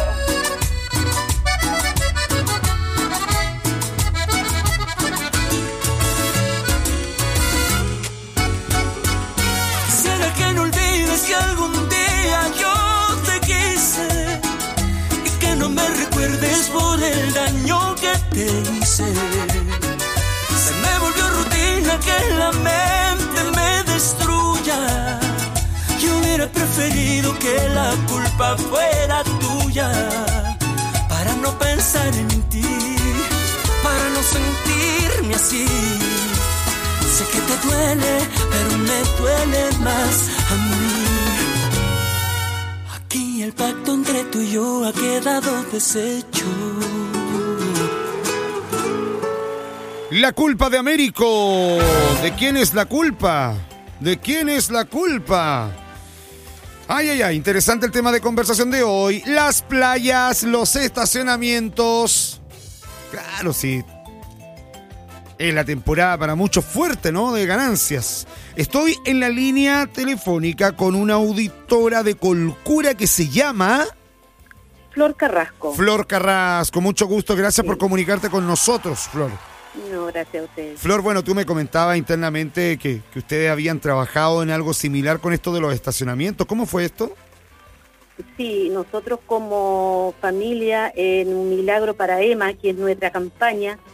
Speaker 9: Que algún día yo te quise y que no me recuerdes por el daño que te hice. Se me volvió rutina que la mente me destruya. Yo hubiera preferido que la culpa fuera tuya, para no pensar en ti, para no sentirme así. Sé que te duele, pero me duele más a mí. Aquí el pacto entre tú y yo ha quedado deshecho.
Speaker 1: La culpa de Américo. ¿De quién es la culpa? ¿De quién es la culpa? Ay, ay, ay, interesante el tema de conversación de hoy. Las playas, los estacionamientos. Claro, sí. Es la temporada para muchos fuerte, ¿no? De ganancias. Estoy en la línea telefónica con una auditora de Colcura que se llama...
Speaker 19: Flor Carrasco.
Speaker 1: Flor Carrasco, mucho gusto. Gracias sí. por comunicarte con nosotros, Flor.
Speaker 19: No, gracias a ustedes.
Speaker 1: Flor, bueno, tú me comentabas internamente que, que ustedes habían trabajado en algo similar con esto de los estacionamientos. ¿Cómo fue esto?
Speaker 19: Sí, nosotros como familia en Un Milagro para Emma, que es nuestra campaña,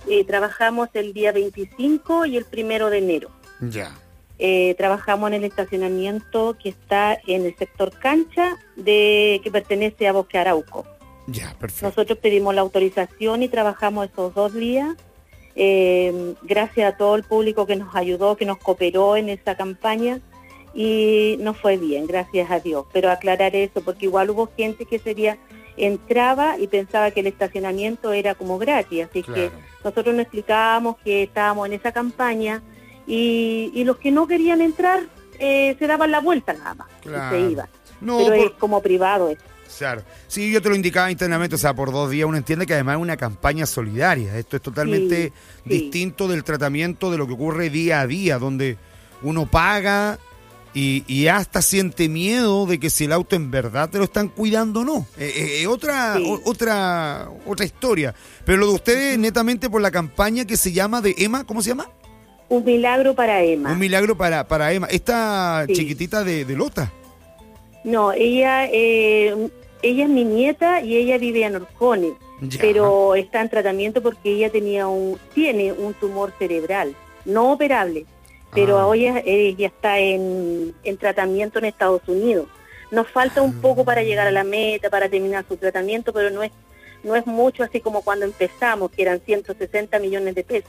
Speaker 19: eh, trabajamos el día veinticinco y el primero de enero.
Speaker 1: Ya.
Speaker 19: Eh, trabajamos en el estacionamiento que está en el sector cancha de que pertenece a Bosque Arauco.
Speaker 1: Ya, perfecto.
Speaker 19: Nosotros pedimos la autorización y trabajamos esos dos días. Eh, gracias a todo el público que nos ayudó, que nos cooperó en esa campaña, y nos fue bien, gracias a Dios. Pero aclarar eso, porque igual hubo gente que ese día entraba y pensaba que el estacionamiento era como gratis, así
Speaker 1: Claro.
Speaker 19: que nosotros nos explicábamos que estábamos en esa campaña y, y los que no querían entrar eh, se daban la vuelta nada más,
Speaker 1: Claro.
Speaker 19: y se iban.
Speaker 1: No,
Speaker 19: Pero
Speaker 1: por-
Speaker 19: es como privado eso.
Speaker 1: Claro. Sí, yo te lo indicaba internamente, o sea, por dos días uno entiende que además es una campaña solidaria. Esto es totalmente
Speaker 19: Sí, sí.
Speaker 1: distinto del tratamiento de lo que ocurre día a día, donde uno paga y, y hasta siente miedo de que si el auto en verdad te lo están cuidando o no. Eh, eh, eh, otra, o- otra, otra historia. Pero lo de ustedes es netamente por la campaña que se llama de Emma, ¿cómo se llama?
Speaker 19: Un milagro para Emma.
Speaker 1: Un milagro para, para Emma. Esta
Speaker 19: Sí.
Speaker 1: chiquitita de, de Lota.
Speaker 19: No, ella eh, ella es mi nieta y ella vive en Orcones,
Speaker 1: Ya.
Speaker 19: pero está en tratamiento porque ella tenía un tiene un tumor cerebral, no operable, pero
Speaker 1: Ah.
Speaker 19: hoy ella, ella está en, en tratamiento en Estados Unidos. Nos falta un poco para llegar a la meta, para terminar su tratamiento, pero no es no es mucho, así como cuando empezamos, que eran ciento sesenta millones de pesos.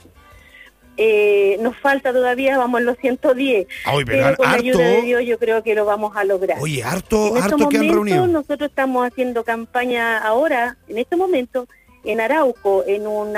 Speaker 19: Eh, nos falta todavía, vamos en los ciento diez,
Speaker 1: Ay, pero
Speaker 19: pero con la
Speaker 1: harto.
Speaker 19: ayuda de Dios yo creo que lo vamos a lograr.
Speaker 1: Oye, harto,
Speaker 19: En estos
Speaker 1: harto que han
Speaker 19: momentos
Speaker 1: reunido.
Speaker 19: nosotros estamos haciendo campaña ahora, en este momento, en Arauco, en un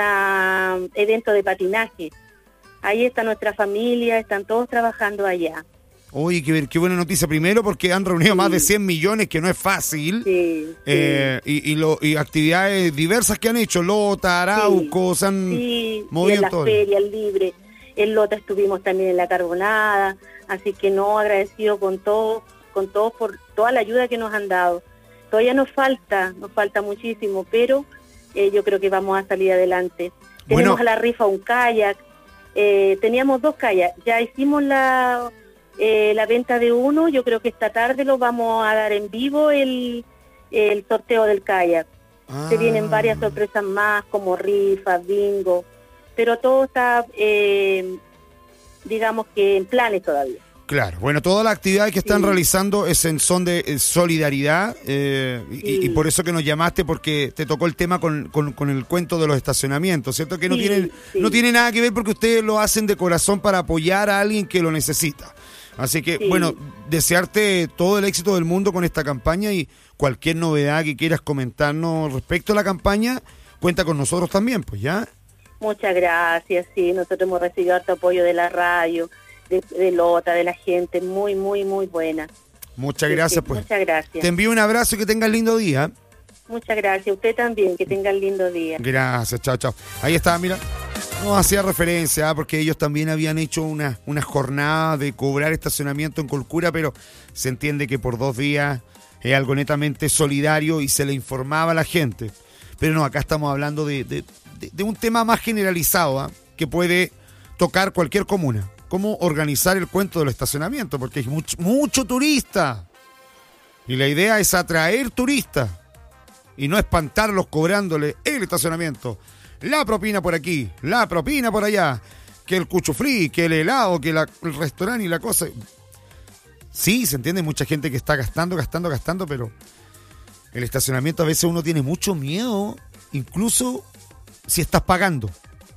Speaker 19: evento de patinaje. Ahí está nuestra familia, están todos trabajando allá.
Speaker 1: Oye, qué, qué buena noticia primero porque han reunido más de cien millones, que no es fácil.
Speaker 19: Sí,
Speaker 1: Eh, y, y, lo, y actividades diversas que han hecho, Lota, Arauco, se han
Speaker 19: Sí, y
Speaker 1: movido
Speaker 19: en la
Speaker 1: todo.
Speaker 19: feria, el libre. En Lota estuvimos también en la Carbonada, así que no, agradecido con todos, con todos por toda la ayuda que nos han dado. Todavía nos falta, nos falta muchísimo, pero eh, yo creo que vamos a salir adelante.
Speaker 1: Bueno.
Speaker 19: Tenemos a la rifa un kayak, eh, teníamos dos kayaks, ya hicimos la eh, la venta de uno, yo creo que esta tarde lo vamos a dar en vivo el, el sorteo del kayak. Se vienen varias sorpresas más, como rifas, bingo, pero todo está, eh, digamos que en planes todavía.
Speaker 1: Claro, bueno, todas las actividades que están
Speaker 19: Sí.
Speaker 1: realizando es en son de eh, solidaridad eh, y,
Speaker 19: Sí.
Speaker 1: y por eso que nos llamaste, porque te tocó el tema con, con- con el cuento de los estacionamientos, ¿cierto? Que no,
Speaker 19: Sí,
Speaker 1: tienen,
Speaker 19: sí.
Speaker 1: no tiene nada que ver porque ustedes lo hacen de corazón para apoyar a alguien que lo necesita. Así que,
Speaker 19: Sí.
Speaker 1: bueno, desearte todo el éxito del mundo con esta campaña y cualquier novedad que quieras comentarnos respecto a la campaña, cuenta con nosotros también, pues, ¿ya?
Speaker 19: Muchas gracias, sí, nosotros hemos recibido harto apoyo de la radio, de, de Lota, de la gente, muy, muy, muy buena.
Speaker 1: Muchas
Speaker 19: Sí,
Speaker 1: gracias,
Speaker 19: sí,
Speaker 1: pues.
Speaker 19: Muchas gracias.
Speaker 1: Te envío un abrazo y que tengas lindo día.
Speaker 19: Muchas gracias. Usted también, que tenga un lindo día.
Speaker 1: Gracias, chao, chao. Ahí está, mira. No hacía referencia, ¿ah? Porque ellos también habían hecho una, una jornada de cobrar estacionamiento en Colcura, pero se entiende que por dos días es algo netamente solidario y se le informaba a la gente. Pero no, acá estamos hablando de, de, de- de un tema más generalizado, ¿ah? Que puede tocar cualquier comuna. Cómo organizar el cuento del estacionamiento, porque hay mucho, mucho turista. Y la idea es atraer turistas y no espantarlos cobrándole el estacionamiento. La propina por aquí, la propina por allá, que el cuchuflí, que el helado, que la- el restaurante y la cosa. Sí, se entiende, mucha gente que está gastando, gastando, gastando, pero el estacionamiento a veces uno tiene mucho miedo, incluso si estás pagando.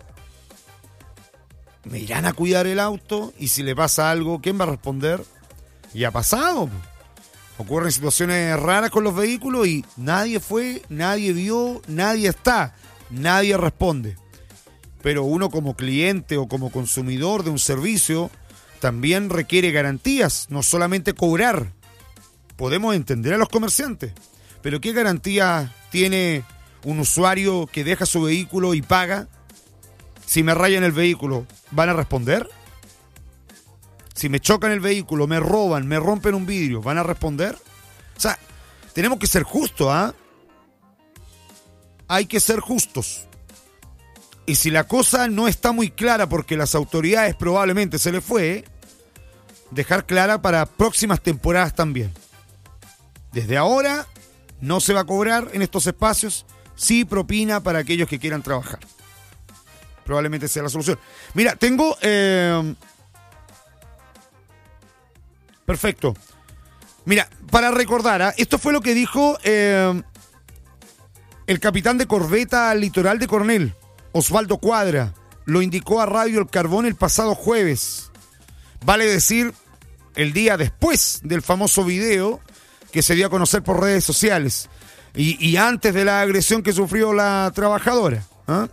Speaker 1: ¿Me irán a cuidar el auto? Y si le pasa algo, ¿quién va a responder? Y ha pasado. Ocurren situaciones raras con los vehículos y nadie fue, nadie vio, nadie está, nadie responde. Pero uno como cliente o como consumidor de un servicio también requiere garantías, no solamente cobrar. Podemos entender a los comerciantes, pero ¿qué garantía tiene un usuario que deja su vehículo y paga? Si me rayan el vehículo, ¿van a responder? Si me chocan el vehículo, me roban, me rompen un vidrio, ¿van a responder? O sea, tenemos que ser justos, ¿ah? Hay que ser justos. Y si la cosa no está muy clara porque las autoridades probablemente se les fue, dejar clara para próximas temporadas también. Desde ahora no se va a cobrar en estos espacios, sí propina para aquellos que quieran trabajar. probablemente sea la solución. Mira, tengo... Eh, perfecto. Mira, para recordar, ¿eh? Esto fue lo que dijo eh, el capitán de corbeta Litoral de Coronel, Osvaldo Cuadra. Lo indicó a Radio El Carbón el pasado jueves. Vale decir, el día después del famoso video que se dio a conocer por redes sociales y, y antes de la agresión que sufrió la trabajadora. ¿eh?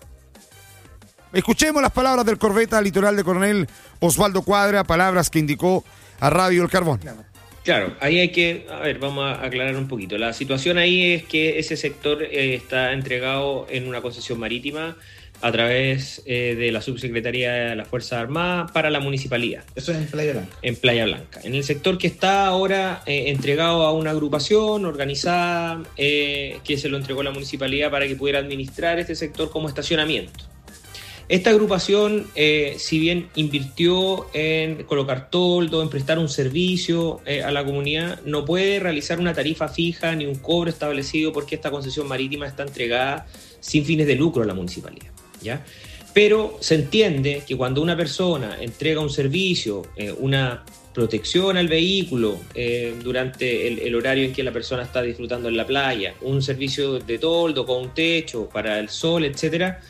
Speaker 1: Escuchemos las palabras del corbeta Litoral de Coronel Osvaldo Cuadra, palabras que indicó a Radio El Carbón.
Speaker 20: Claro, ahí hay que, a ver, vamos a aclarar un poquito. La situación ahí es que ese sector eh, está entregado en una concesión marítima a través eh, de la Subsecretaría de las Fuerzas Armadas para la Municipalidad.
Speaker 21: Eso es en Playa Blanca.
Speaker 20: En Playa Blanca. En el sector que está ahora eh, entregado a una agrupación organizada eh, que se lo entregó la Municipalidad para que pudiera administrar este sector como estacionamiento. Esta agrupación, eh, si bien invirtió en colocar toldo, en prestar un servicio eh, a la comunidad, no puede realizar una tarifa fija ni un cobro establecido porque esta concesión marítima está entregada sin fines de lucro a la municipalidad, ¿ya? Pero se entiende que cuando una persona entrega un servicio, eh, una protección al vehículo eh, durante el, el horario en que la persona está disfrutando en la playa, un servicio de toldo con un techo para el sol, etcétera,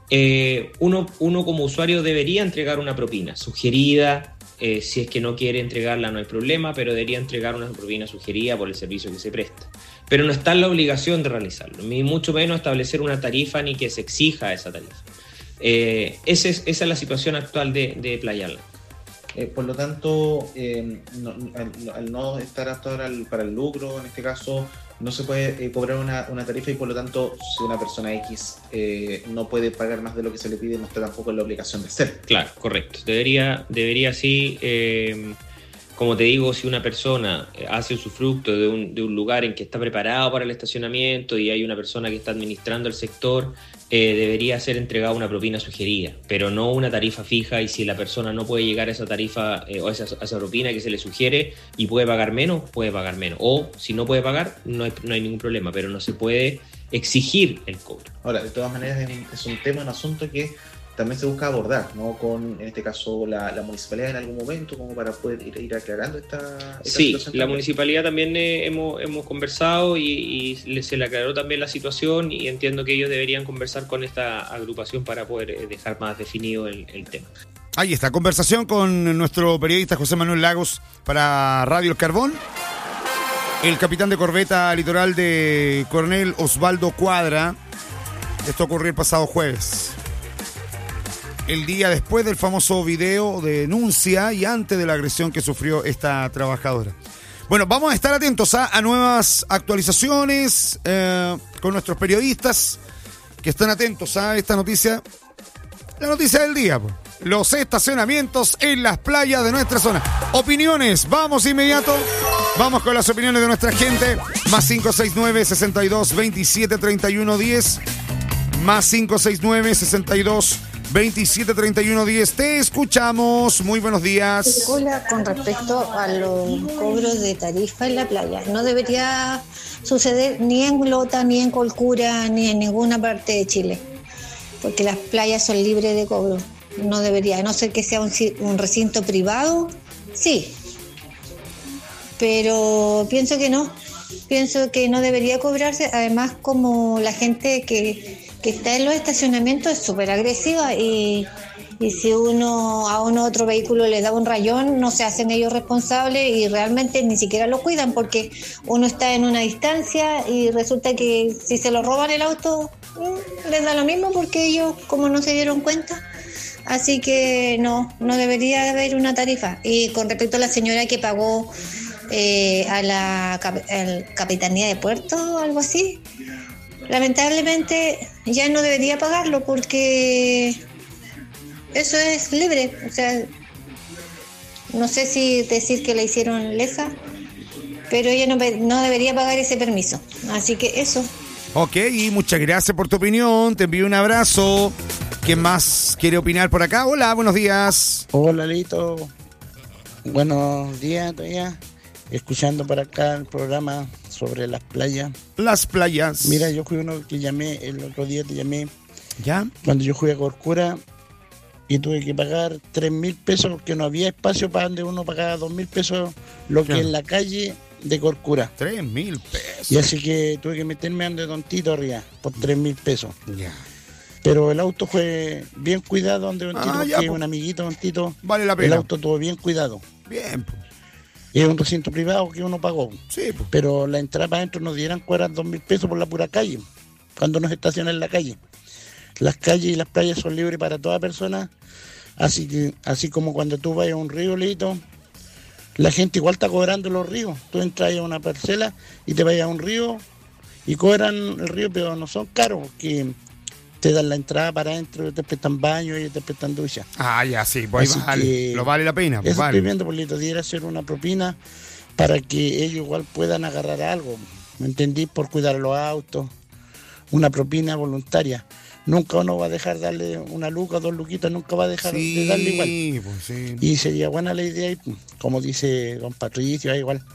Speaker 20: Eh, uno, uno como usuario debería entregar una propina sugerida, eh, si es que no quiere entregarla no hay problema, pero debería entregar una propina sugerida por el servicio que se presta. Pero no está en la obligación de realizarlo, ni mucho menos establecer una tarifa ni que se exija esa tarifa. Eh, ese es, esa es la situación actual de, de Playa Blanca.
Speaker 21: Eh, por lo tanto, eh, no, al, al no estar apto para el, para el lucro, en este caso, no se puede eh, cobrar una, una tarifa y por lo tanto, si una persona X eh, no puede pagar más de lo que se le pide, no está tampoco en la obligación de hacer.
Speaker 20: Claro, correcto. Debería, debería sí, eh, como te digo, si una persona hace usufructo de un, de un lugar en que está preparado para el estacionamiento y hay una persona que está administrando el sector, eh, debería ser entregada una propina sugerida, pero no una tarifa fija, y si la persona no puede llegar a esa tarifa eh, o a esa, a esa propina que se le sugiere y puede pagar menos, puede pagar menos. O si no puede pagar, no hay, no hay ningún problema, pero no se puede exigir el cobro.
Speaker 21: Ahora, de todas maneras, es un tema, un asunto que también se busca abordar, ¿no? Con, en este caso, la, la municipalidad en algún momento, como para poder ir, ir aclarando esta, esta
Speaker 20: sí,
Speaker 21: situación.
Speaker 20: Sí, la municipalidad también eh, hemos, hemos conversado y, y se le aclaró también la situación, y entiendo que ellos deberían conversar con esta agrupación para poder eh, dejar más definido el, el tema.
Speaker 1: Ahí está, conversación con nuestro periodista José Manuel Lagos para Radio El Carbón. El capitán de corbeta Litoral de Coronel Osvaldo Cuadra. Esto ocurrió el pasado jueves, el día después del famoso video de denuncia y antes de la agresión que sufrió esta trabajadora. Bueno, vamos a estar atentos ¿eh? a nuevas actualizaciones eh, con nuestros periodistas que están atentos a esta noticia, la noticia del día, pues. Los estacionamientos en las playas de nuestra zona. Opiniones, vamos inmediato. Vamos con las opiniones de nuestra gente. Más cinco seis nueve, sesenta y dos, veintisiete, treinta y uno, diez. Más cinco seis nueve, sesenta y dos, veintisiete, treinta y uno, diez. Te escuchamos. Muy buenos días.
Speaker 22: Hola, con respecto a los cobros de tarifa en la playa, no debería suceder ni en Lota, ni en Colcura, ni en ninguna parte de Chile, porque las playas son libres de cobro. No debería, a no ser que sea un, un recinto privado, sí, pero pienso que no, pienso que no debería cobrarse. Además, como la gente que, que está en los estacionamientos es súper agresiva, y, y si uno a uno otro vehículo le da un rayón, no se hacen ellos responsables y realmente ni siquiera lo cuidan, porque uno está en una distancia y resulta que si se lo roban el auto, les da lo mismo, porque ellos como no se dieron cuenta. Así que no, no debería haber una tarifa. Y con respecto a la señora que pagó eh, a la cap- el Capitanía de Puerto o algo así, lamentablemente ya no debería pagarlo, porque eso es libre. O sea, no sé si decir que le hicieron lesa, pero ella no, no debería pagar ese permiso. Así que eso.
Speaker 1: Ok, y muchas gracias por tu opinión. Te envío un abrazo. ¿Quién más quiere opinar por acá? Hola, buenos días.
Speaker 23: Hola, Lito. Buenos días todavía. Escuchando por acá el programa sobre las playas.
Speaker 1: Las playas.
Speaker 23: Mira, yo fui uno que llamé, el otro día te llamé
Speaker 1: ¿Ya?
Speaker 23: Cuando yo fui a Corcura y tuve que pagar tres mil pesos porque no había espacio para donde uno pagaba dos mil pesos, lo que
Speaker 1: Claro.
Speaker 23: en la calle de Corcura.
Speaker 1: Tres mil pesos.
Speaker 23: Y así que tuve que meterme ande tontito arriba por tres mil pesos.
Speaker 1: Ya.
Speaker 23: Pero el auto fue bien cuidado donde un
Speaker 1: Ah,
Speaker 23: tito,
Speaker 1: ya,
Speaker 23: porque
Speaker 1: po.
Speaker 23: un amiguito, don Tito.
Speaker 1: Vale la
Speaker 23: El
Speaker 1: pena.
Speaker 23: auto tuvo bien cuidado.
Speaker 1: Bien, pues.
Speaker 23: Es un recinto privado que uno pagó.
Speaker 1: Sí, pues.
Speaker 23: Pero la entrada para adentro nos dieran cobrar dos mil pesos por la pura calle, cuando nos estaciona en la calle. Las calles y las playas son libres para toda persona, así que así como cuando tú vas a un río, Lito, la gente igual está cobrando los ríos. Tú entras a una parcela y te vas a un río y cobran el río, pero no son caros, porque te dan la entrada para adentro, te prestan baño y te prestan ducha.
Speaker 1: Ah, ya, sí, pues
Speaker 23: Así
Speaker 1: ahí vale.
Speaker 23: que
Speaker 1: Lo vale la pena, pues
Speaker 23: Eso
Speaker 1: vale.
Speaker 23: estoy viendo, Polito, debiera ser una propina para que ellos igual puedan agarrar algo, ¿me entendí? Por cuidar los autos, una propina voluntaria. Nunca uno va a dejar darle una luca, dos luquitas, nunca va a dejar
Speaker 1: Sí,
Speaker 23: de darle igual.
Speaker 1: pues sí.
Speaker 23: Y sería buena la idea, y, como dice don Patricio, ah, igual,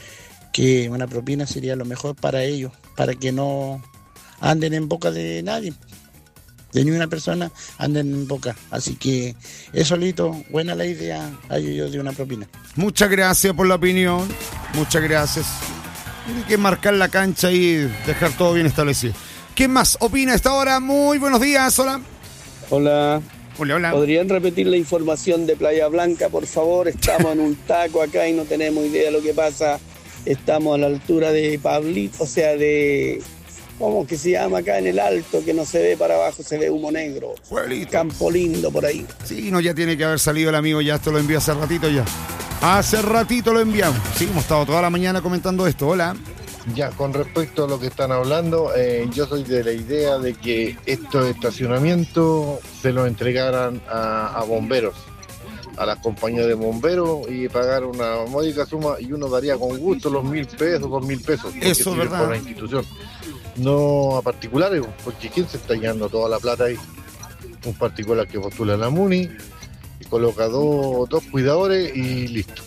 Speaker 23: que una propina sería lo mejor para ellos, para que no anden en boca de nadie, de ni una persona anden en boca. Así que eso, Lito, buena la idea, hay yo de una propina.
Speaker 1: Muchas gracias por la opinión. Muchas gracias. Hay que marcar la cancha y dejar todo bien establecido. ¿Quién más opina a esta hora? Muy buenos días, hola.
Speaker 2: Hola.
Speaker 1: Hola, hola.
Speaker 2: ¿Podrían repetir la información de Playa Blanca, por favor? Estamos en un taco acá y no tenemos idea de lo que pasa. Estamos a la altura de Pablito, o sea, de... ¿Cómo que se llama acá en el alto? Que no se ve para abajo, se ve humo negro.
Speaker 1: Pueblito.
Speaker 2: Campo Lindo por ahí.
Speaker 1: Sí, no, ya tiene que haber salido el amigo, ya esto lo envió hace ratito ya. Hace ratito lo enviamos. Sí, hemos estado toda la mañana comentando esto. Hola.
Speaker 3: Ya, con respecto a lo que están hablando, eh, yo soy de la idea de que estos estacionamientos se los entregaran a, a bomberos, a las compañías de bomberos, y pagar una módica suma y uno daría con gusto los mil pesos, dos mil pesos. porque
Speaker 1: Eso,
Speaker 3: sirven
Speaker 1: ¿verdad?
Speaker 3: para la institución, no a particulares, porque ¿quién se está llevando toda la plata ahí? Un particular que postula en la MUNI y coloca dos, dos cuidadores y listo.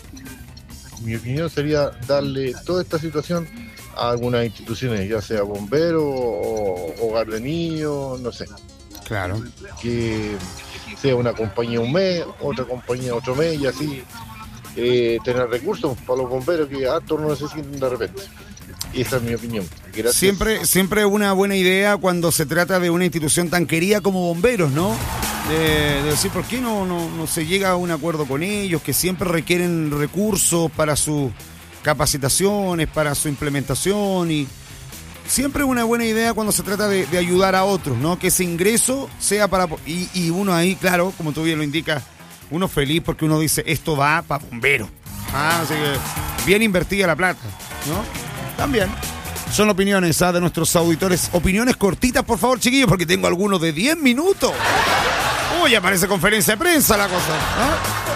Speaker 3: Mi opinión sería darle toda esta situación a algunas instituciones, ya sea bomberos o hogar de niños, no sé.
Speaker 1: Claro.
Speaker 3: Que sea una compañía un mes, otra compañía otro mes, y así eh, tener recursos para los bomberos que hartos no necesitan de repente. Esa es mi opinión. Gracias.
Speaker 1: Siempre, siempre una buena idea cuando se trata de una institución tan querida como bomberos, ¿no? De, de decir, ¿por qué no, no, no se llega a un acuerdo con ellos? Que siempre requieren recursos para sus capacitaciones, para su implementación, y siempre una buena idea cuando se trata de, de ayudar a otros, ¿no? Que ese ingreso sea para... Y, y uno ahí, claro, como tú bien lo indicas, uno feliz porque uno dice, esto va para bomberos. Ah, así que bien invertida la plata, ¿no? También. Son opiniones ¿ah? de nuestros auditores. Opiniones cortitas, por favor, chiquillos, porque tengo algunos de diez minutos. Uy, ya parece conferencia de prensa la cosa. ¿Ah?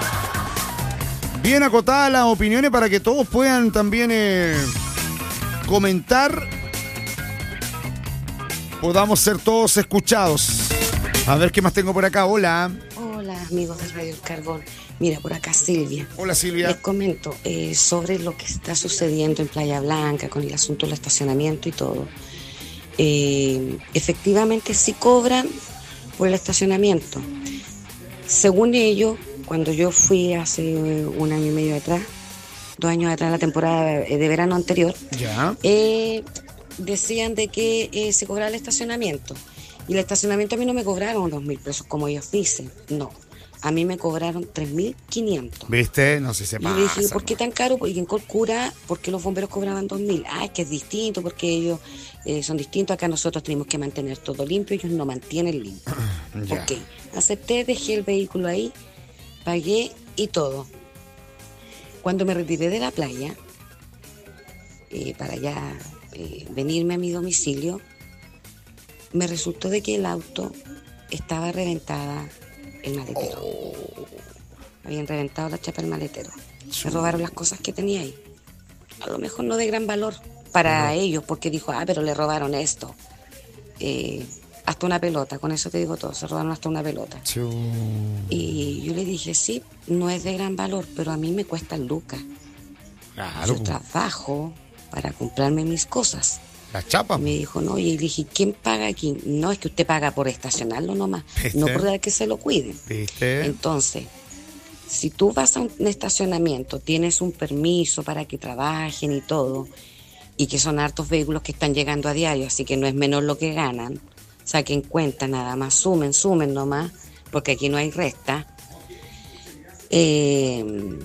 Speaker 1: Bien acotadas las opiniones para que todos puedan también eh, comentar. Podamos ser todos escuchados. A ver qué más tengo por acá. Hola.
Speaker 7: Hola, amigos de Radio El Carbón. Mira, por acá Silvia.
Speaker 1: Hola, Silvia.
Speaker 7: Les comento eh, sobre lo que está sucediendo en Playa Blanca con el asunto del estacionamiento y todo. Eh, efectivamente sí cobran por el estacionamiento. Según ellos, cuando yo fui hace un año y medio atrás, dos años atrás, la temporada de verano anterior,
Speaker 1: ya
Speaker 7: eh, decían de que eh, se cobraba el estacionamiento. Y el estacionamiento a mí no me cobraron dos mil pesos, como ellos dicen. No, a mí me cobraron tres mil quinientos.
Speaker 1: ¿Viste? No sé si se
Speaker 7: Y
Speaker 1: pasa.
Speaker 7: yo dije, ¿por qué tan caro? Porque en Corcura, ¿por qué los bomberos cobraban dos mil? Ah, es que es distinto, porque ellos eh, son distintos. Acá nosotros tenemos que mantener todo limpio, ellos no mantienen limpio.
Speaker 1: Ya.
Speaker 7: Ok, acepté, dejé el vehículo ahí, pagué y todo. Cuando me retiré de la playa, eh, para ya eh, venirme a mi domicilio, me resultó de que el auto estaba reventada el maletero. Habían reventado la chapa del maletero. Me robaron las cosas que tenía ahí. A lo mejor no de gran valor para ellos, porque dijo, ah, pero le robaron esto. Eh, hasta una pelota, con eso te digo todo, se robaron hasta una pelota. Y yo le dije, sí, no es de gran valor, pero a mí me cuesta lucas.
Speaker 1: Claro.
Speaker 7: Yo trabajo para comprarme mis cosas.
Speaker 1: Las chapas.
Speaker 7: Y me dijo, no, y le dije, ¿quién paga aquí? No, es que usted paga por estacionarlo nomás,
Speaker 1: ¿Viste?
Speaker 7: no por que se lo cuiden.
Speaker 1: ¿Viste?
Speaker 7: Entonces, si tú vas a un estacionamiento, tienes un permiso para que trabajen y todo, y que son hartos vehículos que están llegando a diario, así que no es menor lo que ganan, saquen cuenta nada más, sumen, sumen nomás, porque aquí no hay resta. Eh,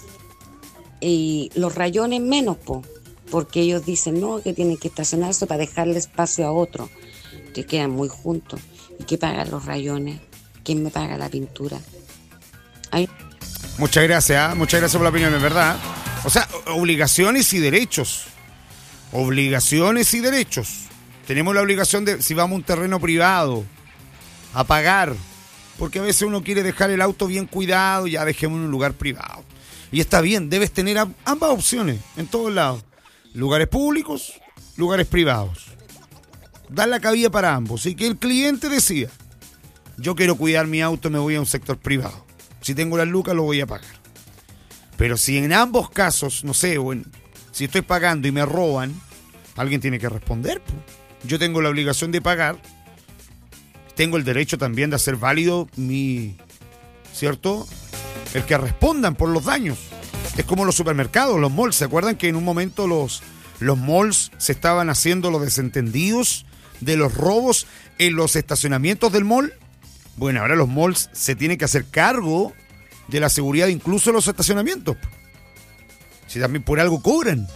Speaker 7: y los rayones menos, po, porque ellos dicen, no, que tienen que estacionarse para dejarle espacio a otro, que quedan muy juntos. ¿Y qué pagan los rayones? ¿Quién me paga la pintura? Ay.
Speaker 1: Muchas gracias, ¿eh? Muchas gracias por la opinión, es verdad. O sea, obligaciones y derechos. Obligaciones y derechos. Tenemos la obligación de, si vamos a un terreno privado, a pagar, porque a veces uno quiere dejar el auto bien cuidado, ya dejemos en un lugar privado. Y está bien, debes tener ambas opciones, en todos lados. Lugares públicos, lugares privados. Dar la cabida para ambos y que el cliente decida. Yo quiero cuidar mi auto, me voy a un sector privado. Si tengo las lucas, lo voy a pagar. Pero si en ambos casos, no sé, o en, si estoy pagando y me roban, alguien tiene que responder. Yo tengo la obligación de pagar. Tengo el derecho también de hacer válido mi, ¿cierto? El que respondan por los daños. Es como los supermercados, los malls. ¿Se acuerdan que en un momento los, los malls se estaban haciendo los desentendidos de los robos en los estacionamientos del mall? Bueno, ahora los malls se tienen que hacer cargo de la seguridad incluso en los estacionamientos. Si también por algo cobran.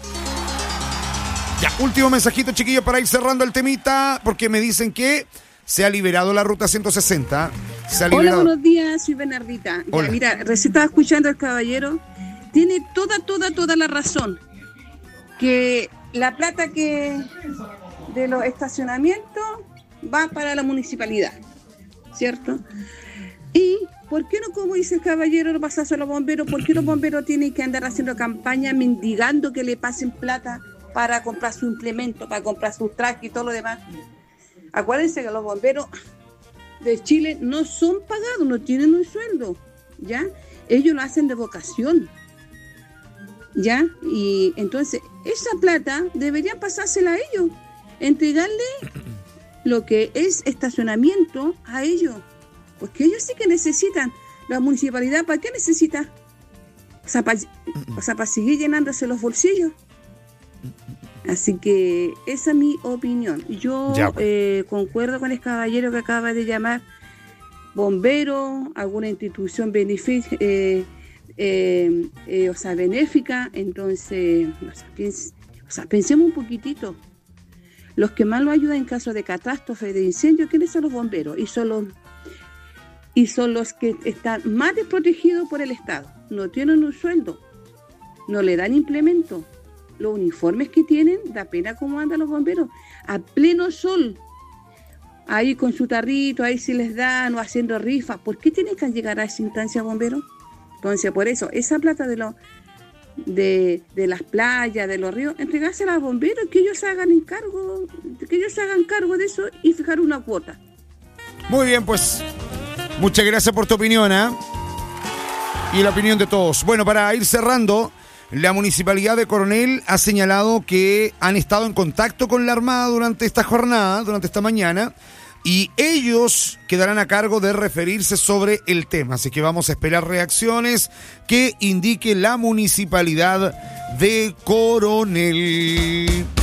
Speaker 1: Ya, último mensajito, chiquillos, para ir cerrando el temita, porque me dicen que se ha liberado la ruta ciento sesenta. Se ha liberado...
Speaker 8: Hola, buenos días, soy Bernardita. Ya, mira, recién estaba escuchando al caballero. Tiene toda, toda, toda la razón. Que la plata que de los estacionamientos va para la municipalidad, ¿cierto? Y, ¿por qué no, como dice el caballero, no pasa a los bomberos? ¿Por qué los bomberos tienen que andar haciendo campaña mendigando que le pasen plata para comprar su implemento, para comprar sus trajes y todo lo demás? Acuérdense que los bomberos de Chile no son pagados, no tienen un sueldo, ¿ya? Ellos lo hacen de vocación, ¿ya? Y entonces, esa plata deberían pasársela a ellos, entregarle lo que es estacionamiento a ellos, porque ellos sí que necesitan. La municipalidad, ¿para qué necesita? O sea, para, o sea, para seguir llenándose los bolsillos. Así que esa es mi opinión. Yo eh, concuerdo con el caballero que acaba de llamar, bombero, alguna institución benefic- eh, eh, eh, o sea, benéfica. Entonces, o sea, piens- o sea, pensemos un poquitito. Los que más lo ayudan en caso de catástrofe, de incendio, ¿quiénes son los bomberos? Y son los, y son los que están más desprotegidos por el Estado. No tienen un sueldo, no le dan implemento. Los uniformes que tienen, da pena cómo andan los bomberos. A pleno sol, ahí con su tarrito, ahí si les dan o haciendo rifas. ¿Por qué tienen que llegar a esa instancia bomberos? Entonces, por eso, esa plata de los de, de las playas, de los ríos, entregársela a los bomberos, que ellos se hagan encargo, que ellos se hagan cargo de eso y fijar una cuota.
Speaker 1: Muy bien, pues, muchas gracias por tu opinión, ¿eh? Y la opinión de todos. Bueno, para ir cerrando, la Municipalidad de Coronel ha señalado que han estado en contacto con la Armada durante esta jornada, durante esta mañana, y ellos quedarán a cargo de referirse sobre el tema. Así que vamos a esperar reacciones que indique la Municipalidad de Coronel.